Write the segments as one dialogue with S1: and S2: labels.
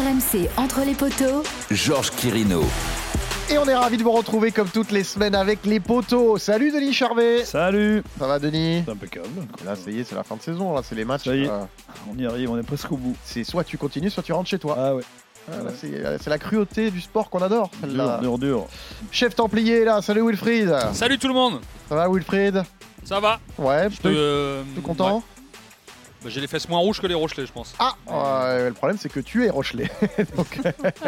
S1: RMC entre les poteaux,
S2: Georges Quirino.
S3: Et on est ravis de vous retrouver comme toutes les semaines avec les poteaux. Salut Denis Charvet.
S4: Salut.
S3: Ça va Denis?
S4: C'est impeccable.
S3: Là ça y est, c'est la fin de saison, là c'est les matchs.
S4: Ça y est, on y arrive, on est presque au bout.
S3: C'est soit tu continues, soit tu rentres chez toi.
S4: Ah ouais.
S3: Là, c'est la cruauté du sport qu'on adore.
S4: Dur.
S3: Chef Templier là, salut Wilfried.
S5: Salut tout le monde.
S3: Ça va Wilfried?
S5: Ça va.
S3: Ouais,
S5: Je
S3: tout content
S5: ouais. Bah, j'ai les fesses moins rouges que les Rochelais, je pense.
S3: Ah, le problème c'est que tu es Rochelet. Donc,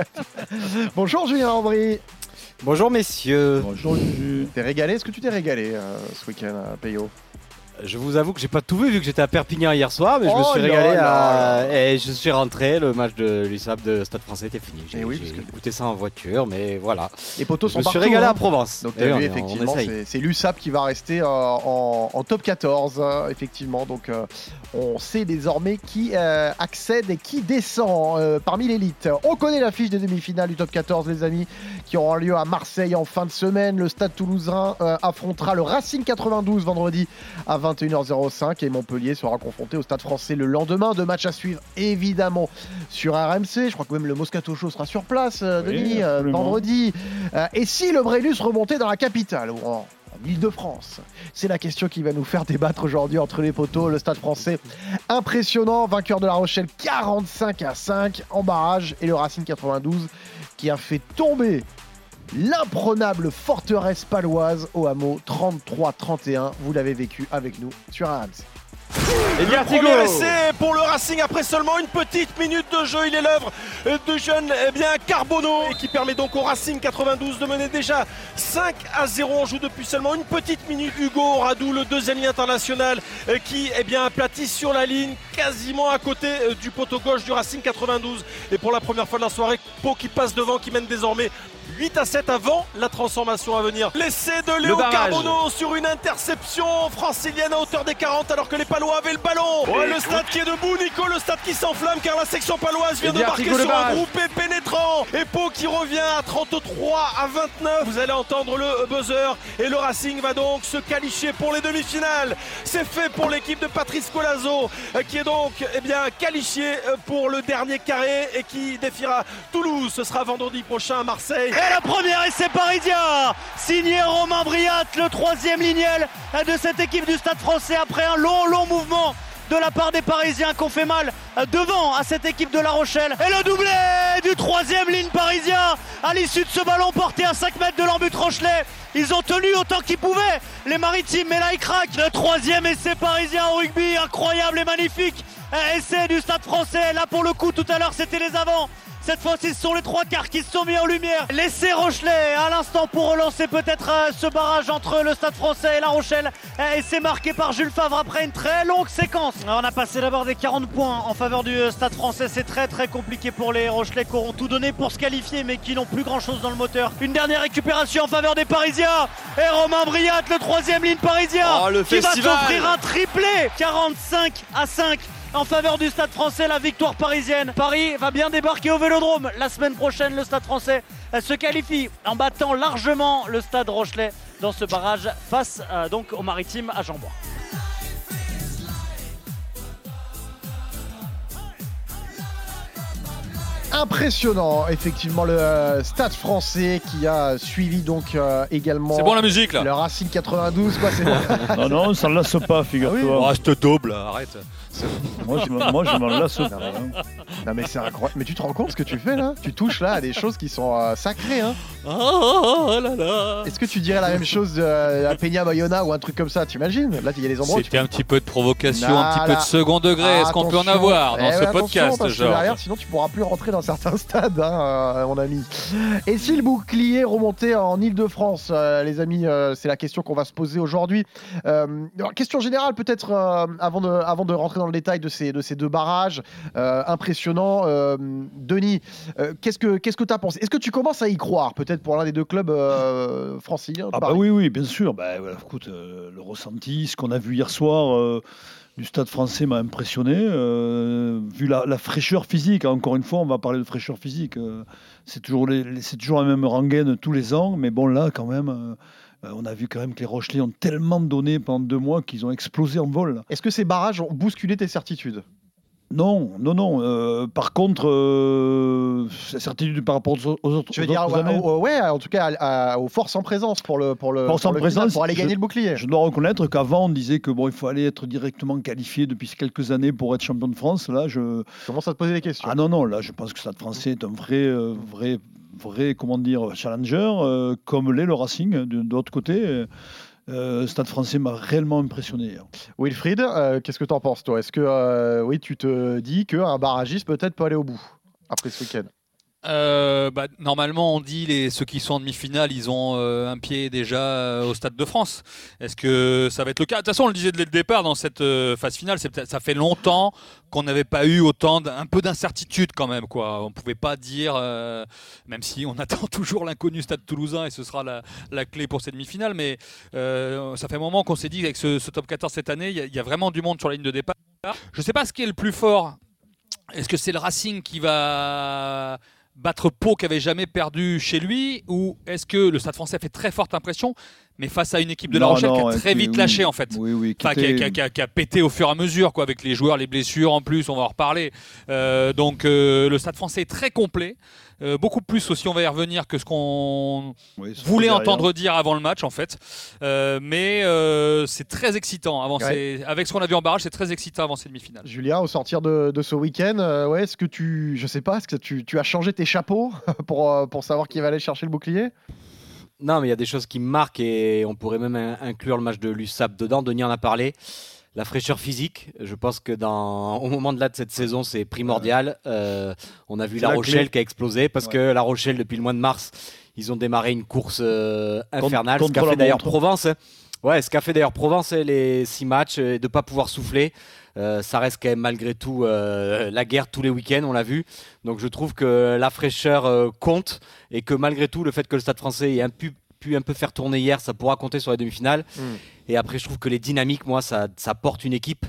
S3: bonjour Julien Ambry.
S6: Bonjour messieurs.
S4: Bonjour Juju.
S3: T'es régalé? Est-ce que tu t'es régalé ce week-end à Peyo?
S6: Je vous avoue que j'ai pas tout vu que j'étais à Perpignan hier soir, mais je me
S3: Oh
S6: suis
S3: là
S6: régalé
S3: là.
S6: et je suis rentré. Le match de l'USAP de Stade Français était fini. J'ai
S3: Eh oui, parce que-
S6: écouté ça en voiture, mais voilà.
S3: Les poteaux
S6: Je
S3: sont
S6: me suis
S3: partout.
S6: régalé
S3: hein.
S6: à Provence.
S3: Donc
S6: Et
S3: t'as
S6: on
S3: vu
S6: est- on
S3: effectivement
S6: essaye.
S3: c'est l'USAP qui va rester en top 14 effectivement, donc on sait désormais qui accède et qui descend parmi l'élite. On connaît l'affiche des demi-finales du top 14 les amis, qui auront lieu à Marseille en fin de semaine. Le Stade Toulousain affrontera le Racing 92 vendredi à 21h05 et Montpellier sera confronté au Stade Français le lendemain. Deux matchs à suivre évidemment sur RMC. Je crois que même le Moscato Show sera sur place Denis,
S4: absolument.
S3: vendredi. Et si le Brennus remontait dans la capitale ou en Île-de-France? C'est la question qui va nous faire débattre aujourd'hui entre les poteaux. Le Stade Français impressionnant, vainqueur de La Rochelle 45-5 en barrage, et le Racing 92 qui a fait tomber l'imprenable forteresse paloise au hameau 33-31. Vous l'avez vécu avec nous sur RMC.
S6: Et bien,
S7: Premier essai pour le Racing après seulement une petite minute de jeu. Il est l'œuvre de jeune Carbonneau et qui permet donc au Racing 92 de mener déjà 5-0. On joue depuis seulement une petite minute. Hugo Radou, le deuxième ligne international, qui aplatit sur la ligne quasiment à côté du poteau gauche du Racing 92. Et pour la première fois de la soirée, Pau qui passe devant, qui mène désormais 8-7 avant la transformation à venir. L'essai de Léo Carbonneau sur une interception francilienne à hauteur des 40 alors que les Palois avaient le ballon. Ouais, le stade qui est debout, Nico, le stade qui s'enflamme car la section paloise vient de marquer sur un groupé pénétrant. Et Pau qui revient à 33-29. Vous allez entendre le buzzer et le Racing va donc se qualifier pour les demi-finales. C'est fait pour l'équipe de Patrice Colazo qui est donc qualifiée pour le dernier carré et qui défiera Toulouse. Ce sera vendredi prochain à Marseille.
S8: Et la première essai parisien, signé Romain Briat, le troisième lignel de cette équipe du Stade Français après un long mouvement de la part des Parisiens qui ont fait mal devant à cette équipe de La Rochelle. Et le doublé du troisième ligne parisien à l'issue de ce ballon porté à 5 mètres de l'embut Rochelet. Ils ont tenu autant qu'ils pouvaient, les Maritimes, mais là ils craquent. Le troisième essai parisien au rugby, incroyable et magnifique. Essai du Stade Français, là pour le coup tout à l'heure c'était les avants. Cette fois-ci, ce sont les trois quarts qui se sont mis en lumière. L'essai Rochelet à l'instant pour relancer peut-être ce barrage entre le Stade Français et La Rochelle. Et c'est marqué par Jules Favre après une très longue séquence. On a passé d'abord des 40 points en faveur du Stade Français. C'est très compliqué pour les Rochelais qui auront tout donné pour se qualifier mais qui n'ont plus grand-chose dans le moteur. Une dernière récupération en faveur des Parisiens. Et Romain Briat, le troisième ligne parisien, qui va s'offrir un triplé. 45-5. En faveur du Stade Français, la victoire parisienne. Paris va bien débarquer au Vélodrome la semaine prochaine. Le Stade Français se qualifie en battant largement le Stade Rochelais dans ce barrage face donc aux Maritimes à Jean-Bois.
S3: Impressionnant, effectivement, le Stade Français qui a suivi donc également.
S5: C'est bon la musique là.
S3: Le Racing 92, quoi, c'est bon.
S4: Non, ça ne lasse pas, figure-toi.
S5: Oh, je te double, arrête.
S4: Moi, je m'en lasse pas.
S3: Non mais c'est incroyable. Mais tu te rends compte ce que tu fais là? Tu touches là à des choses qui sont sacrées, hein.
S5: Oh là là.
S3: Est-ce que tu dirais la même chose de la Peña Bayona ou un truc comme ça? T'imagines? Là, il y a des endroits où tu
S5: C'était un petit peu de provocation,
S3: Non,
S5: un petit peu
S3: là.
S5: de second degré. Est-ce qu'on peut en
S3: Attention.
S5: avoir dans
S3: Eh
S5: ce
S3: ouais, attention,
S5: podcast,
S3: parce que
S5: Georges?
S3: derrière, sinon tu pourras plus rentrer dans certains stades, hein, mon ami. Et si le bouclier remontait en Île-de-France, les amis, c'est la question qu'on va se poser aujourd'hui. Alors, question générale peut-être avant de rentrer dans le détail de ces deux barrages impressionnants. Denis, qu'est-ce que tu as pensé? Est-ce que tu commences à y croire peut-être pour l'un des deux clubs franciliens?
S4: Ah bah oui, bien sûr. Bah, voilà, écoute, le ressenti, ce qu'on a vu hier soir du Stade Français m'a impressionné. Vu la fraîcheur physique, hein, encore une fois, on va parler de fraîcheur physique. C'est toujours la même rengaine tous les ans, mais bon là quand même. On a vu quand même que les Rochelais ont tellement donné pendant 2 mois qu'ils ont explosé en vol.
S3: Est-ce que ces barrages ont bousculé tes certitudes?
S4: Non. Par contre, certitude par rapport aux autres.
S3: Tu veux dire,
S4: années.
S3: en tout cas, aux forces en présence pour le
S4: Force en
S3: final,
S4: présence,
S3: pour aller gagner le bouclier.
S4: Je dois reconnaître qu'avant, on disait que il fallait être directement qualifié depuis quelques années pour être champion de France. Là, je
S3: commence à te poser des questions.
S4: Ah non, là, je pense que Stade Français est un vrai, comment dire, challenger, comme l'est le Racing de l'autre côté. Stade Français m'a réellement impressionné.
S3: Wilfried, qu'est-ce que tu en penses, toi ? Est-ce que tu te dis qu'un barragiste peut-être peut aller au bout après ce week-end ?
S5: Normalement, on dit ceux qui sont en demi-finale, ils ont un pied déjà au Stade de France. Est-ce que ça va être le cas ? De toute façon, on le disait dès le départ dans cette phase finale, ça fait longtemps qu'on n'avait pas eu un peu d'incertitude quand même, quoi. On ne pouvait pas dire, même si on attend toujours l'inconnu Stade Toulousain et ce sera la clé pour cette demi-finale, mais ça fait un moment qu'on s'est dit qu'avec ce top 14 cette année, il y a vraiment du monde sur la ligne de départ. Je ne sais pas ce qui est le plus fort. Est-ce que c'est le Racing qui va battre Pau qui n'avait jamais perdu chez lui, ou est-ce que le Stade Français fait très forte impression, mais face à une équipe de La Rochelle qui a très vite lâché en fait, qui a pété au fur et à mesure, quoi, avec les joueurs, les blessures en plus, on va en reparler. Donc le Stade Français est très complet, beaucoup plus aussi, on va y revenir, que ce qu'on voulait entendre dire avant le match en fait. Mais c'est très excitant. Avec ce qu'on a vu en barrage, c'est très excitant avant ces demi-finales.
S3: Julien, au sortir de ce week-end, est-ce que tu as changé tes chapeaux pour savoir qui va aller chercher le bouclier ?
S6: Non, mais il y a des choses qui me marquent et on pourrait même inclure le match de l'USAP dedans. Denis en a parlé. La fraîcheur physique, je pense que au moment de cette saison, c'est primordial. On a vu La Rochelle qui a explosé parce que La Rochelle, depuis le mois de mars, ils ont démarré une course infernale. Ce qu'a fait d'ailleurs Provence. Ce qu'a fait d'ailleurs Provence, les 6 matchs, de ne pas pouvoir souffler. Ça reste quand même malgré tout la guerre tous les week-ends, on l'a vu. Donc je trouve que la fraîcheur compte et que malgré tout, le fait que le Stade Français ait pu un peu faire tourner hier, ça pourra compter sur les demi-finales. Et après, je trouve que les dynamiques, moi, ça porte une équipe.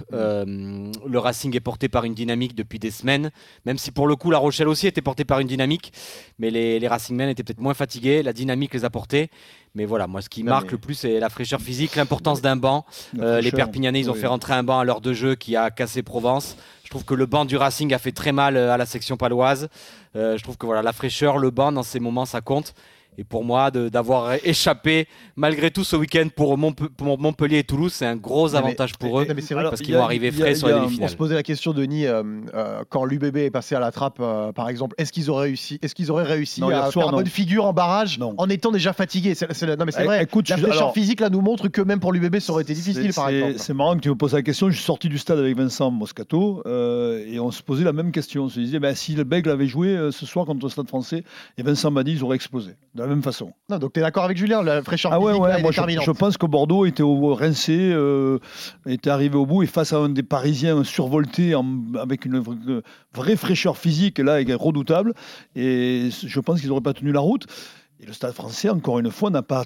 S6: Le Racing est porté par une dynamique depuis des semaines, même si pour le coup, La Rochelle aussi était portée par une dynamique. Mais les Racingmen étaient peut-être moins fatigués. La dynamique les a portés. Mais voilà, moi, ce qui marque le plus, c'est la fraîcheur physique, l'importance d'un banc. Les Perpignanais, ils ont fait rentrer un banc à l'heure de jeu qui a cassé Provence. Je trouve que le banc du Racing a fait très mal à la section paloise. Je trouve que la fraîcheur, le banc, dans ces moments, ça compte. Et pour moi, d'avoir échappé malgré tout ce week-end pour Montpellier et Toulouse, c'est un gros avantage pour eux parce qu'ils vont arriver frais sur les demi-finales.
S3: On se posait la question, Denis, quand l'UBB est passé à la trappe, par exemple, est-ce qu'ils auraient réussi à faire une bonne figure en barrage en étant déjà fatigués ? Non, mais c'est vrai. Écoute, la fraîcheur physique là nous montre que même pour l'UBB, ça aurait été difficile, par exemple.
S4: C'est marrant que tu me poses la question. Je suis sorti du stade avec Vincent Moscato et on se posait la même question. On se disait, si le Bègle avait joué ce soir contre le Stade Français, et Vincent m'a dit, ils auraient explosé. De la même façon.
S3: Non, donc tu es d'accord avec Julien, la fraîcheur physique là, est déterminante.
S4: Je pense que Bordeaux était rincé, était arrivé au bout et face à un des Parisiens survoltés avec une vraie fraîcheur physique là, redoutable. Et je pense qu'ils n'auraient pas tenu la route. Et le Stade Français, encore une fois, n'a pas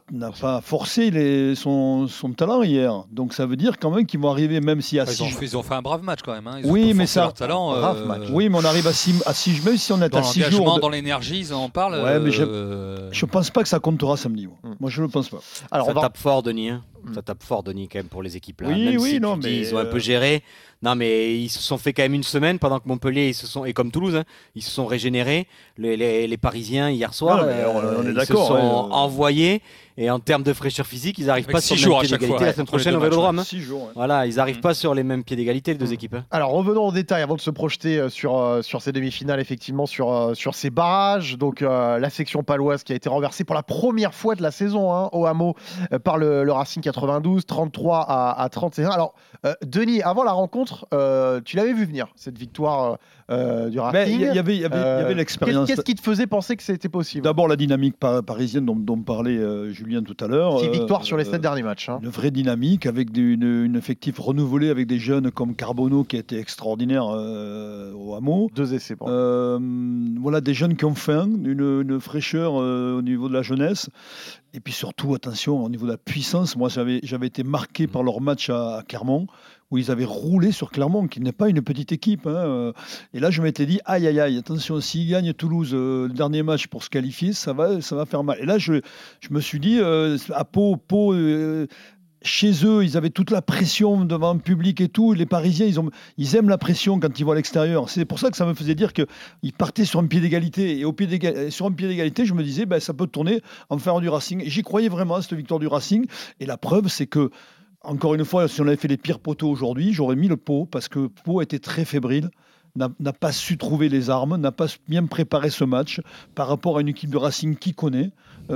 S4: forcé son talent hier. Donc ça veut dire quand même qu'ils vont arriver, même si
S5: ils ont fait un brave match quand même. Ils
S4: ont mais ça,
S5: leur talent.
S4: Brave match. Oui, mais on arrive à 6 même si on est à 6 jours.
S5: Dans l'énergie, ils en parlent.
S4: Ouais, mais je pense pas que ça comptera samedi. Moi, je ne le pense pas.
S6: Alors, ça tape fort, Denis. Ça tape fort, Denis, quand même, pour les équipes là. Ils ont un peu géré. Non, mais ils se sont fait quand même une semaine pendant que Montpellier et comme Toulouse, ils se sont régénérés. Les Parisiens hier soir,
S4: on est
S6: ils
S4: d'accord,
S6: se sont envoyés. Et en termes de fraîcheur physique, ils n'arrivent pas sur le même pied d'égalité la semaine prochaine au Vélodrome. Voilà, ils n'arrivent pas sur les mêmes pieds d'égalité, les deux équipes.
S3: Alors revenons au détail avant de se projeter sur ces demi-finales, effectivement, sur ces barrages. Donc la section paloise qui a été renversée pour la première fois de la saison au Hameau par le Racing 92, 33 à 31. Alors Denis, avant la rencontre, tu l'avais vu venir, cette victoire du Racing.
S4: Il y avait l'expérience.
S3: Qu'est-ce qui te faisait penser que c'était possible ?
S4: D'abord la dynamique parisienne dont parlait Julien tout à l'heure.
S3: 6 victoires sur les 7 derniers matchs. Une
S4: vraie dynamique avec une effectif renouvelé avec des jeunes comme Carbonneau qui a été extraordinaire au Hameau.
S3: 2 essais.
S4: Voilà, des jeunes qui ont faim, une fraîcheur au niveau de la jeunesse. Et puis surtout, attention, au niveau de la puissance, moi j'avais été marqué par leur match à Clermont, où ils avaient roulé sur Clermont, qui n'est pas une petite équipe. Et là, je m'étais dit, aïe, attention, s'ils gagnent Toulouse le dernier match pour se qualifier, ça va faire mal. Et là, je me suis dit, à Pau chez eux, ils avaient toute la pression devant le public et tout. Les Parisiens, ils aiment la pression quand ils vont à l'extérieur. C'est pour ça que ça me faisait dire qu'ils partaient sur un pied d'égalité. Et sur un pied d'égalité, je me disais, ça peut tourner en faveur du Racing. Et j'y croyais vraiment, cette victoire du Racing. Et la preuve, c'est que, encore une fois, si on avait fait les pires poteaux aujourd'hui, j'aurais mis le Pau, parce que Pau était très fébrile. N'a pas su trouver les armes, n'a pas bien préparé ce match par rapport à une équipe de Racing qui connaissait,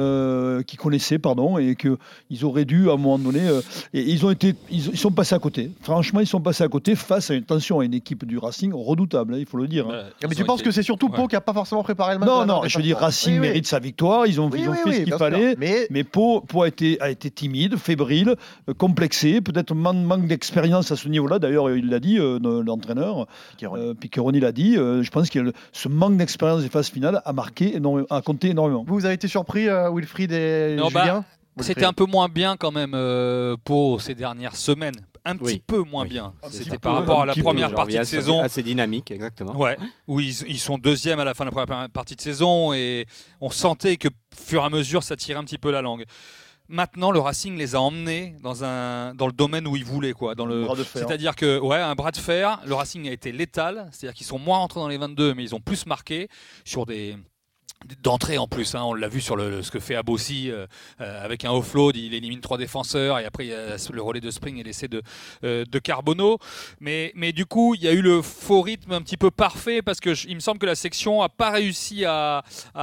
S4: et qu'ils auraient dû à un moment donné. Et ils sont passés à côté. Franchement, ils sont passés à côté face à une équipe du Racing redoutable, il faut le dire.
S3: Mais tu penses que c'est surtout Pau qui n'a pas forcément préparé le match?
S4: Non, je veux dire, Racing mérite sa victoire. Ils ont fait ce qu'il fallait. Mais Pau a été timide, fébrile, complexé, peut-être manque d'expérience à ce niveau-là. D'ailleurs, il l'a dit, l'entraîneur. Piccheroni l'a dit, je pense que ce manque d'expérience des phases finales a compté énormément.
S3: Vous avez été surpris, Wilfried et Julien?
S5: C'était un peu moins bien quand même pour ces dernières semaines. Un petit peu moins bien. C'était par rapport à la première partie de saison.
S6: Assez dynamique, exactement.
S5: Ouais, où ils sont deuxièmes à la fin de la première partie de saison et on sentait que, fur et à mesure, ça tirait un petit peu la langue. Maintenant, le Racing les a emmenés dans le domaine où ils voulaient, quoi. C'est-à-dire que, un bras de fer. Le Racing a été létal, c'est-à-dire qu'ils sont moins rentrés dans les 22, mais ils ont plus marqué sur d'entrée en plus, on l'a vu sur ce que fait Abossi avec un offload, il élimine 3 défenseurs et après il y a le relais de Spring et l'essai de Carbonneau, mais du coup il y a eu le faux rythme un petit peu parfait parce que il me semble que la section n'a pas réussi à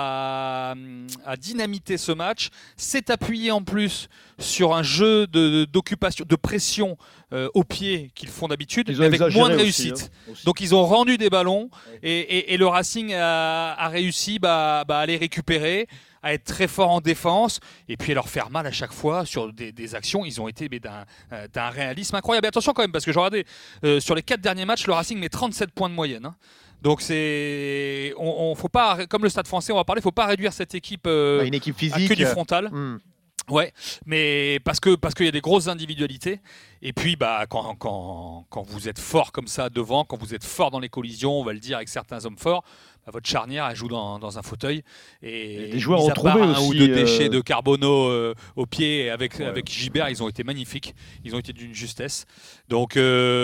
S5: dynamiter ce match, s'est appuyé en plus sur un jeu d'occupation, de pression au pied qu'ils font d'habitude, mais avec moins de réussite. Aussi. Donc ils ont rendu des ballons et le Racing a réussi à les récupérer, à être très fort en défense et puis à leur faire mal à chaque fois sur des actions. Ils ont été d'un réalisme incroyable. Et attention quand même, parce que je regardais sur les 4 derniers matchs, le Racing met 37 points de moyenne. Donc on faut pas, comme le Stade Français, on va parler, faut pas réduire cette équipe,
S3: une équipe physique,
S5: à que du frontal. Ouais, mais parce qu'il y a des grosses individualités. Et puis, quand vous êtes fort comme ça devant, quand vous êtes fort dans les collisions, on va le dire avec certains hommes forts, votre charnière, elle joue dans un fauteuil. Et
S4: des joueurs retrouvés
S5: un
S4: aussi.
S5: Ou deux déchets de Carbonneau au pied avec Gibert, ils ont été magnifiques. Ils ont été d'une justesse. Donc,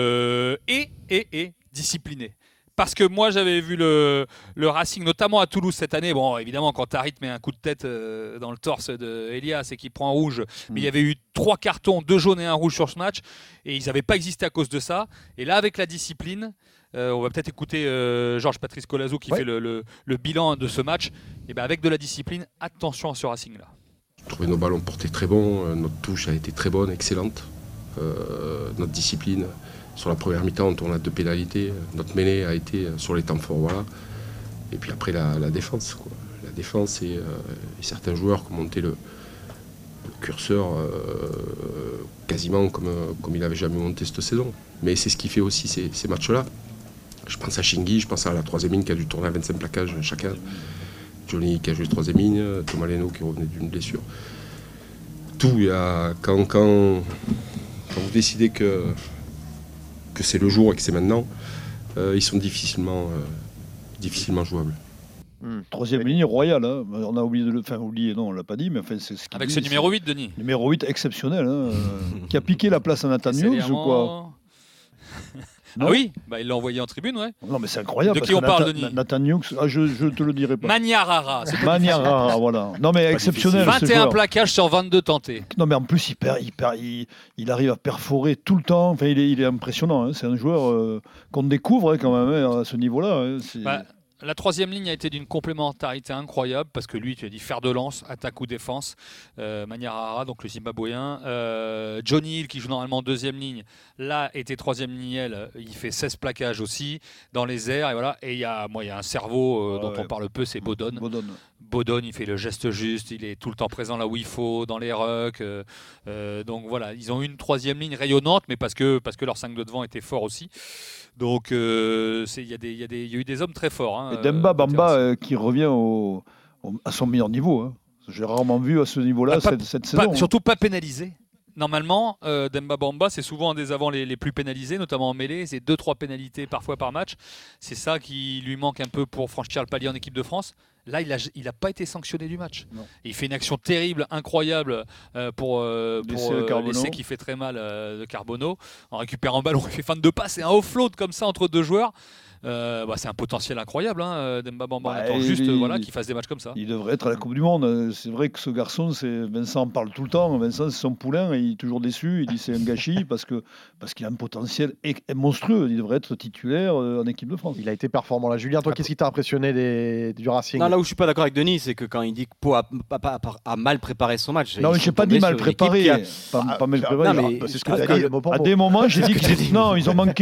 S5: et disciplinés. Parce que moi, j'avais vu le Racing, notamment à Toulouse cette année. Bon, évidemment, quand Harit met un coup de tête dans le torse de Elias et qu'il prend un rouge, mais il y avait eu 3 cartons, 2 jaunes et 1 rouge sur ce match, et ils n'avaient pas existé à cause de ça. Et là, avec la discipline, on va peut-être écouter Georges-Patrice Collazo qui fait le bilan de ce match. Et avec de la discipline, attention à ce Racing-là.
S1: Je trouvais nos ballons portés très bons, notre touche a été très bonne, excellente. Notre discipline. Sur la première mi-temps, on tourne à 2 pénalités. Notre mêlée a été sur les temps forts. Voilà. Et puis après, la défense. La défense et certains joueurs qui ont monté le curseur quasiment comme il n'avait jamais monté cette saison. Mais c'est ce qui fait aussi ces matchs-là. Je pense à Shingi, je pense à la 3e ligne qui a dû tourner à 25 plaquages chacun. Johnny qui a joué 3e ligne, Thomas Leno qui revenait d'une blessure. Tout, il y a, quand vous décidez que c'est le jour et que c'est maintenant, ils sont difficilement jouables.
S4: 3e ligne royale, on a oublié non, on l'a pas dit, mais c'est ce qu'il
S5: avec
S4: dit,
S5: ce numéro 8, Denis.
S4: Numéro 8 exceptionnel, qui a piqué la place à Nathan Hughes ou quoi?
S5: Ah oui, il l'a envoyé en tribune, ouais.
S4: Non, mais c'est incroyable.
S5: De qui on parle, Denis?
S4: Nathan Hughes, je te le dirai pas.
S5: Maniarara.
S4: Maniarara, voilà. Non, mais exceptionnel.
S5: 21 plaquages sur 22 tentés.
S4: Non, mais en plus, il arrive à perforer tout le temps. Enfin, il est impressionnant. C'est un joueur qu'on découvre quand même à ce niveau-là.
S5: La 3e ligne a été d'une complémentarité incroyable parce que lui, tu as dit fer de lance, attaque ou défense. Maniarara, donc le Zimbabwéen. Johnny Hill, qui joue normalement 2e ligne, là était 3e ligne. Il fait 16 plaquages aussi dans les airs. Et voilà. Et il y a un cerveau dont on parle peu, c'est Bodon. Bodon, il fait le geste juste, il est tout le temps présent là où il faut, dans les rucks. Donc voilà, ils ont eu une 3e ligne rayonnante, mais parce que leur 5 de devant était fort aussi. Donc il y a eu des hommes très forts.
S4: Et Demba Bamba qui revient à son meilleur niveau. J'ai rarement vu à ce niveau-là cette saison.
S5: Surtout pas pénalisé. normalement, Demba Bamba, c'est souvent un des avants les plus pénalisés, notamment en mêlée. C'est 2-3 pénalités parfois par match. C'est ça qui lui manque un peu pour franchir le palier en équipe de France. Là, il n'a pas été sanctionné du match. Il fait une action terrible, incroyable pour l'essai qui fait très mal de Carbonneau. En récupérant un ballon, il fait fin de passe et un offload comme ça entre deux joueurs. C'est un potentiel incroyable, Demba Bamba. Attends juste qu'il fasse des matchs comme ça.
S4: Il devrait être à la Coupe du Monde. C'est vrai que ce garçon, Vincent en parle tout le temps. Vincent, c'est son poulain et il est toujours déçu. Il dit c'est un gâchis parce qu'il a un potentiel monstrueux. Il devrait être titulaire en équipe de France.
S3: Il a été performant là. Julien, toi, qu'est-ce qui t'a impressionné du Racing?
S6: Non, là où je suis pas d'accord avec Denis, c'est que quand il dit que Pau a mal préparé son match.
S4: Non, mais je n'ai pas dit mal préparé. Pas mal préparé.
S6: Non, mais
S3: c'est ce que tu as dit.
S4: À des moments, j'ai dit que non, ils ont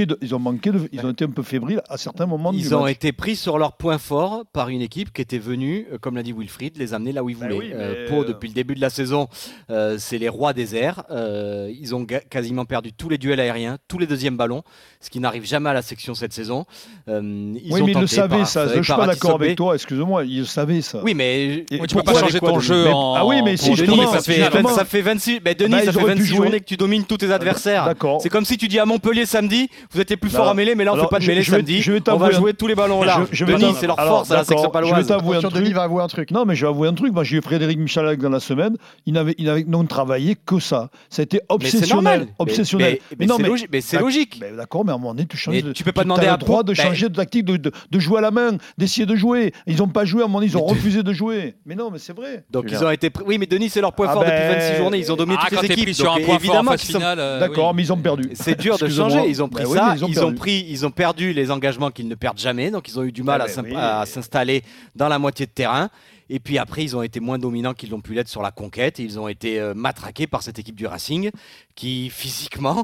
S4: été un peu fébriles à certains moments.
S6: Ils ont été pris sur leur point fort par une équipe qui était venue, comme l'a dit Wilfried, les amener là où ils voulaient. Pau, depuis le début de la saison, c'est les rois des airs. Ils ont quasiment perdu tous les duels aériens, tous les deuxièmes ballons, ce qui n'arrive jamais à la section cette saison.
S4: Mais ils le savaient, ça. Je ne suis pas d'accord avec toi, excuse-moi, ils le savaient, ça.
S6: Oui, mais
S5: tu ne peux pas changer ton jeu
S4: Ah oui, mais si
S6: Denis, ça fait 26 journées que tu domines tous tes adversaires. C'est comme si tu dis à Montpellier samedi, vous êtes les plus forts en mêlée, mais là on ne fait pas de mêlée samedi. On va jouer tous les ballons là. Denis, c'est leur force à la section paloise.
S3: Denis va avouer un truc.
S4: Non, mais je vais avouer un truc. Moi, j'ai eu Frédéric Michalak dans la semaine. Il n'avait non travaillé que ça. Ça a été obsessionnel.
S6: Mais c'est logique.
S4: D'accord, mais à un moment donné, tu changes.
S6: Tu peux pas demander à
S4: le droit de changer de tactique, de jouer à la main, d'essayer de jouer. Ils n'ont pas joué. À un moment donné, ils ont refusé de jouer. Mais non, mais c'est vrai.
S6: Donc ils ont été. Oui, mais Denis, c'est leur point fort depuis 26 journées. Ils ont dominé toutes les équipes.
S5: Sur un point fort en phase finale.
S4: D'accord, mais ils ont perdu.
S6: C'est dur de changer. Ils ont pris ça. Ils ont perdu les engagements qu'ils ne perdent jamais. Donc ils ont eu du mal à s'installer dans la moitié de terrain. Et puis après, ils ont été moins dominants qu'ils l'ont pu l'être sur la conquête. Et ils ont été matraqués par cette équipe du Racing qui, physiquement...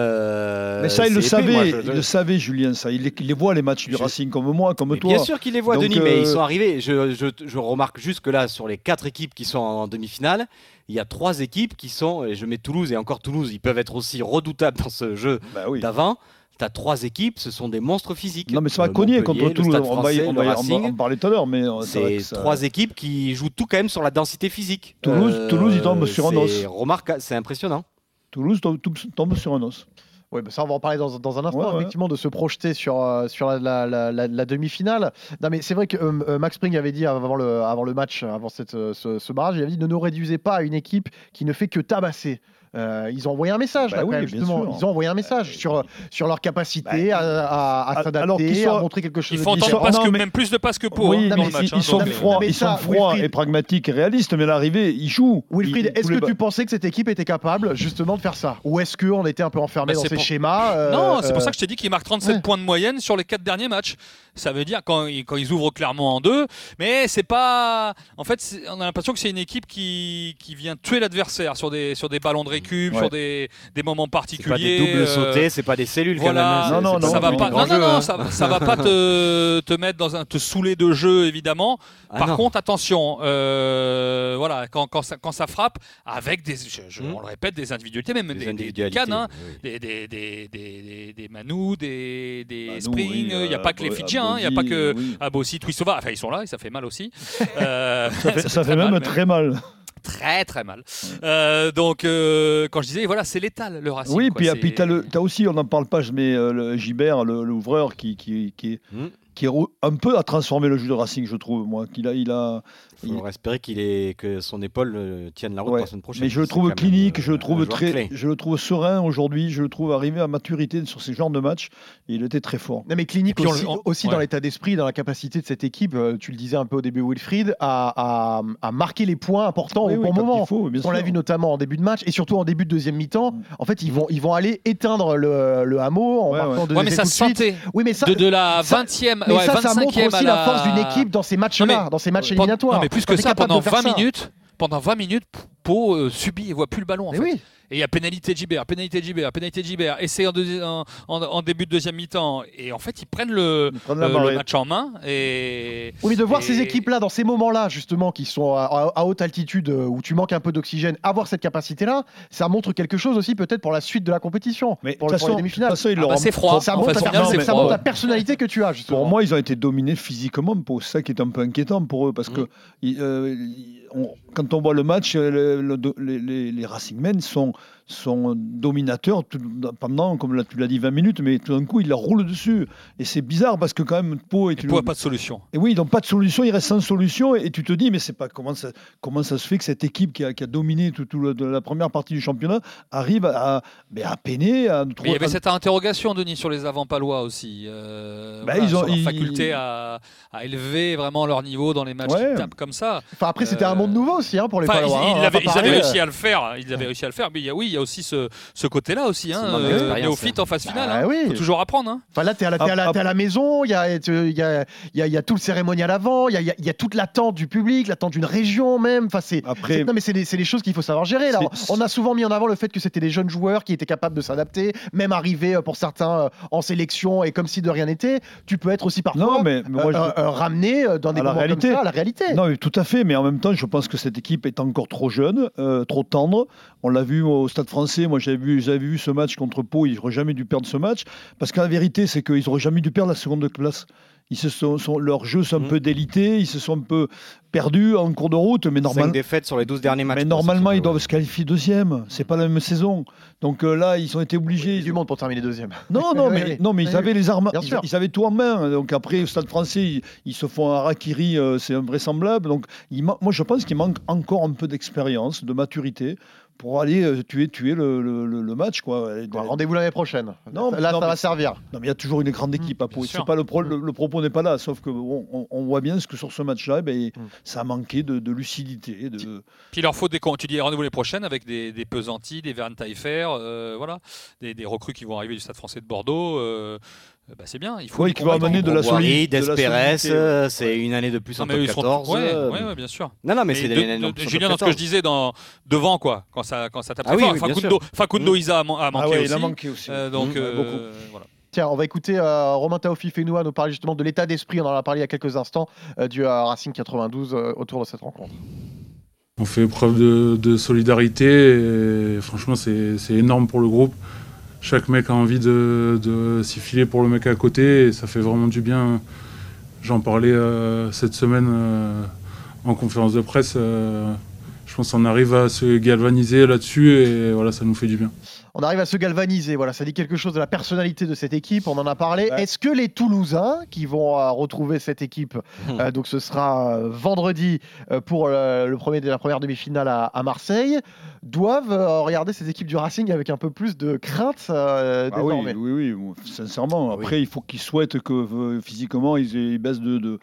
S4: mais ça, il le savait, Julien. Ça. Il les voit, les matchs du Racing, comme moi, comme toi.
S6: Bien sûr qu'il les voit, Denis, mais ils sont arrivés. Je remarque juste que là, sur les 4 équipes qui sont en demi-finale, il y a 3 équipes qui sont... Et je mets Toulouse, et encore Toulouse, ils peuvent être aussi redoutables dans ce jeu d'avant. Tu as 3 équipes, ce sont des monstres physiques.
S4: Non, mais ça va cogner contre Toulouse. On va en parler tout à l'heure. Mais
S6: c'est 3 équipes qui jouent tout quand même sur la densité physique.
S4: Toulouse, ils tombent sur un os.
S6: C'est impressionnant.
S4: Toulouse tombe sur un os.
S3: Oui, ça, on va en parler dans un instant, effectivement, de se projeter sur la demi-finale. Non, mais c'est vrai que Max Spring avait dit avant le match, avant ce barrage, il avait dit ne nous réduisez pas à une équipe qui ne fait que tabasser. Ils ont envoyé un message, justement. Ils ont envoyé un message sur leur capacité à s'adapter, à montrer quelque chose de différent.
S5: Ils font même plus de passes que Pau dans le match.
S4: Ils sont froids et pragmatiques et réalistes, mais à l'arrivée, ils jouent.
S3: Wilfried, est-ce que tu pensais que cette équipe était capable, justement, de faire ça? Ou est-ce qu'on était un peu enfermé dans ces schémas
S5: Non, c'est pour ça que je t'ai dit qu'ils marquent 37 points de moyenne sur les 4 derniers matchs. Ça veut dire quand ils ouvrent clairement en 2, mais c'est pas... En fait, on a l'impression que c'est une équipe qui vient tuer l'adversaire sur des ballons de récup, sur des moments particuliers.
S6: C'est pas des doubles sautés, c'est pas des cellules.
S5: Voilà.
S6: Quand même.
S5: Ça va pas. Ça va pas te mettre te saouler de jeu, évidemment. Par contre, attention, quand ça frappe avec on le répète, des individualités, même des cannes, des Manu, des Spring. Il n'y a pas que les Fidjiens. Il n'y a pas que Abossi, Twistova. Enfin, ils sont là et ça fait mal aussi.
S4: Ça fait même très mal.
S5: Très très mal. Donc quand je disais c'est létal le Racing.
S4: Oui, puis t'as aussi, on n'en parle pas, mais le Gibert, l'ouvreur qui un peu a transformé le jeu de Racing, je trouve, moi.
S6: Il faudra espérer que son épaule tienne la route la semaine prochaine.
S4: Mais je le trouve clinique, je le trouve serein aujourd'hui, je le trouve arrivé à maturité sur ces genres de matchs. Et il était très fort.
S3: Non, mais clinique aussi dans l'état d'esprit, dans la capacité de cette équipe, tu le disais un peu au début, Wilfried, à marquer les points importants au bon moment. On l'a vu notamment en début de match et surtout en début de deuxième mi-temps. En fait, ils vont aller éteindre le hameau en marquant deux essais
S5: mais ça
S3: tout de suite.
S5: sentait. Oui, mais ça, de la 20e,
S3: mais ça montre aussi la force d'une équipe dans ces matchs-là, dans ces matchs éliminatoires.
S5: Mais plus que ça, pendant 20 minutes, Pau subit et voit plus le ballon en fait.
S3: Oui.
S5: Et il y a pénalité de Gibert, essai en début de deuxième mi-temps. Et en fait, ils prennent le match en main. Oui,
S3: mais de voir ces équipes-là, dans ces moments-là, justement, qui sont à haute altitude, où tu manques un peu d'oxygène, avoir cette capacité-là, ça montre quelque chose aussi, peut-être, pour la suite de la compétition.
S4: Mais
S3: pour les demi-finales.
S5: C'est froid.
S3: Ça montre la personnalité que tu as, justement.
S4: Pour moi, ils ont été dominés physiquement. C'est ça qui est un peu inquiétant pour eux, parce que quand on voit le match, les Racingmen sont sont dominateurs pendant, comme tu l'as dit, 20 minutes, mais tout d'un coup, ils leur roulent dessus. Et c'est bizarre parce que quand même, Pau
S5: n'a pas de solution.
S4: Et oui, ils n'ont pas de solution, ils restent sans solution. Et tu te dis, mais c'est pas comment ça se fait que cette équipe qui a dominé la première partie du championnat arrive à peiner.
S5: Mais il y avait cette interrogation, Denis, sur les avants-palois aussi. Sur leur faculté à élever vraiment leur niveau dans les matchs qui tapent comme ça.
S3: Enfin, après, c'était un monde nouveau aussi pour les Palois.
S5: Ils avaient réussi à le faire. Ils avaient réussi à le faire. Mais il y a aussi ce côté-là aussi. Néophyte en phase finale. Il faut toujours apprendre.
S3: Enfin, là, t'es à la maison. Il y a tout le cérémonial avant. Il y a toute l'attente du public, l'attente d'une région même. Enfin, c'est les choses qu'il faut savoir gérer. Là, on a souvent mis en avant le fait que c'était des jeunes joueurs qui étaient capables de s'adapter, même arriver pour certains en sélection et comme si de rien n'était. Tu peux être aussi parfois ramené dans des moments comme ça à la réalité.
S4: Non, mais tout à fait. Mais en même temps, je pense que cette équipe est encore trop jeune, trop tendre. On l'a vu au Stade Français. Moi, j'avais vu ce match contre Pau. Ils n'auraient jamais dû perdre ce match. Parce que la vérité, c'est qu'ils n'auraient jamais dû perdre la seconde place. Leurs jeux sont un peu délités, ils se sont un peu perdus en cours de route. Mais
S6: 5 défaites sur les 12 derniers matchs.
S4: Mais normalement, ils doivent se qualifier deuxième. C'est pas la même saison. Donc là, ils ont été obligés.
S3: Il y a du monde pour terminer deuxième.
S4: Non, mais ils avaient les armes. Ils avaient tout en main. Donc après, au Stade Français, ils se font un harakiri, c'est invraisemblable. Donc moi, je pense qu'il manque encore un peu d'expérience, de maturité, pour aller tuer le match, quoi.
S3: Rendez-vous l'année prochaine. Ça va servir.
S4: Non, mais il y a toujours une grande équipe à Pau. C'est pas le propos n'est pas là, sauf que on voit bien ce que sur ce match-là, ça a manqué de lucidité.
S5: Puis il leur faut tu dis rendez-vous l'année prochaine avec des Pesanti, des Verne Taillefer, des recrues qui vont arriver du Stade Français de Bordeaux. C'est bien. Il faut
S4: qui va amener de la solidité.
S6: D'Espérès, c'est une année de plus en top 14.
S5: Oui, bien sûr.
S6: Non, mais c'est une année de plus.
S5: Julien, dans ce que je disais devant, quoi, quand ça tape très fort. Facundo Isa a manqué aussi.
S4: Il a manqué aussi.
S5: Voilà.
S3: Tiens, on va écouter Romain Taofifénois nous parler justement de l'état d'esprit, on en a parlé il y a quelques instants, du Racing 92 autour de cette rencontre.
S2: On fait preuve de solidarité et franchement c'est énorme pour le groupe. Chaque mec a envie de s'y filer pour le mec à côté et ça fait vraiment du bien. J'en parlais cette semaine en conférence de presse. Je pense qu'on arrive à se galvaniser là-dessus et voilà, ça nous fait du bien.
S3: On arrive à se galvaniser, voilà, ça dit quelque chose de la personnalité de cette équipe, on en a parlé. Ouais. Est-ce que les Toulousains qui vont retrouver cette équipe, donc ce sera vendredi pour la première demi-finale à Marseille, doivent regarder ces équipes du Racing avec un peu plus de crainte désormais?
S4: Oui, sincèrement. Après, il faut qu'ils souhaitent que physiquement ils baissent de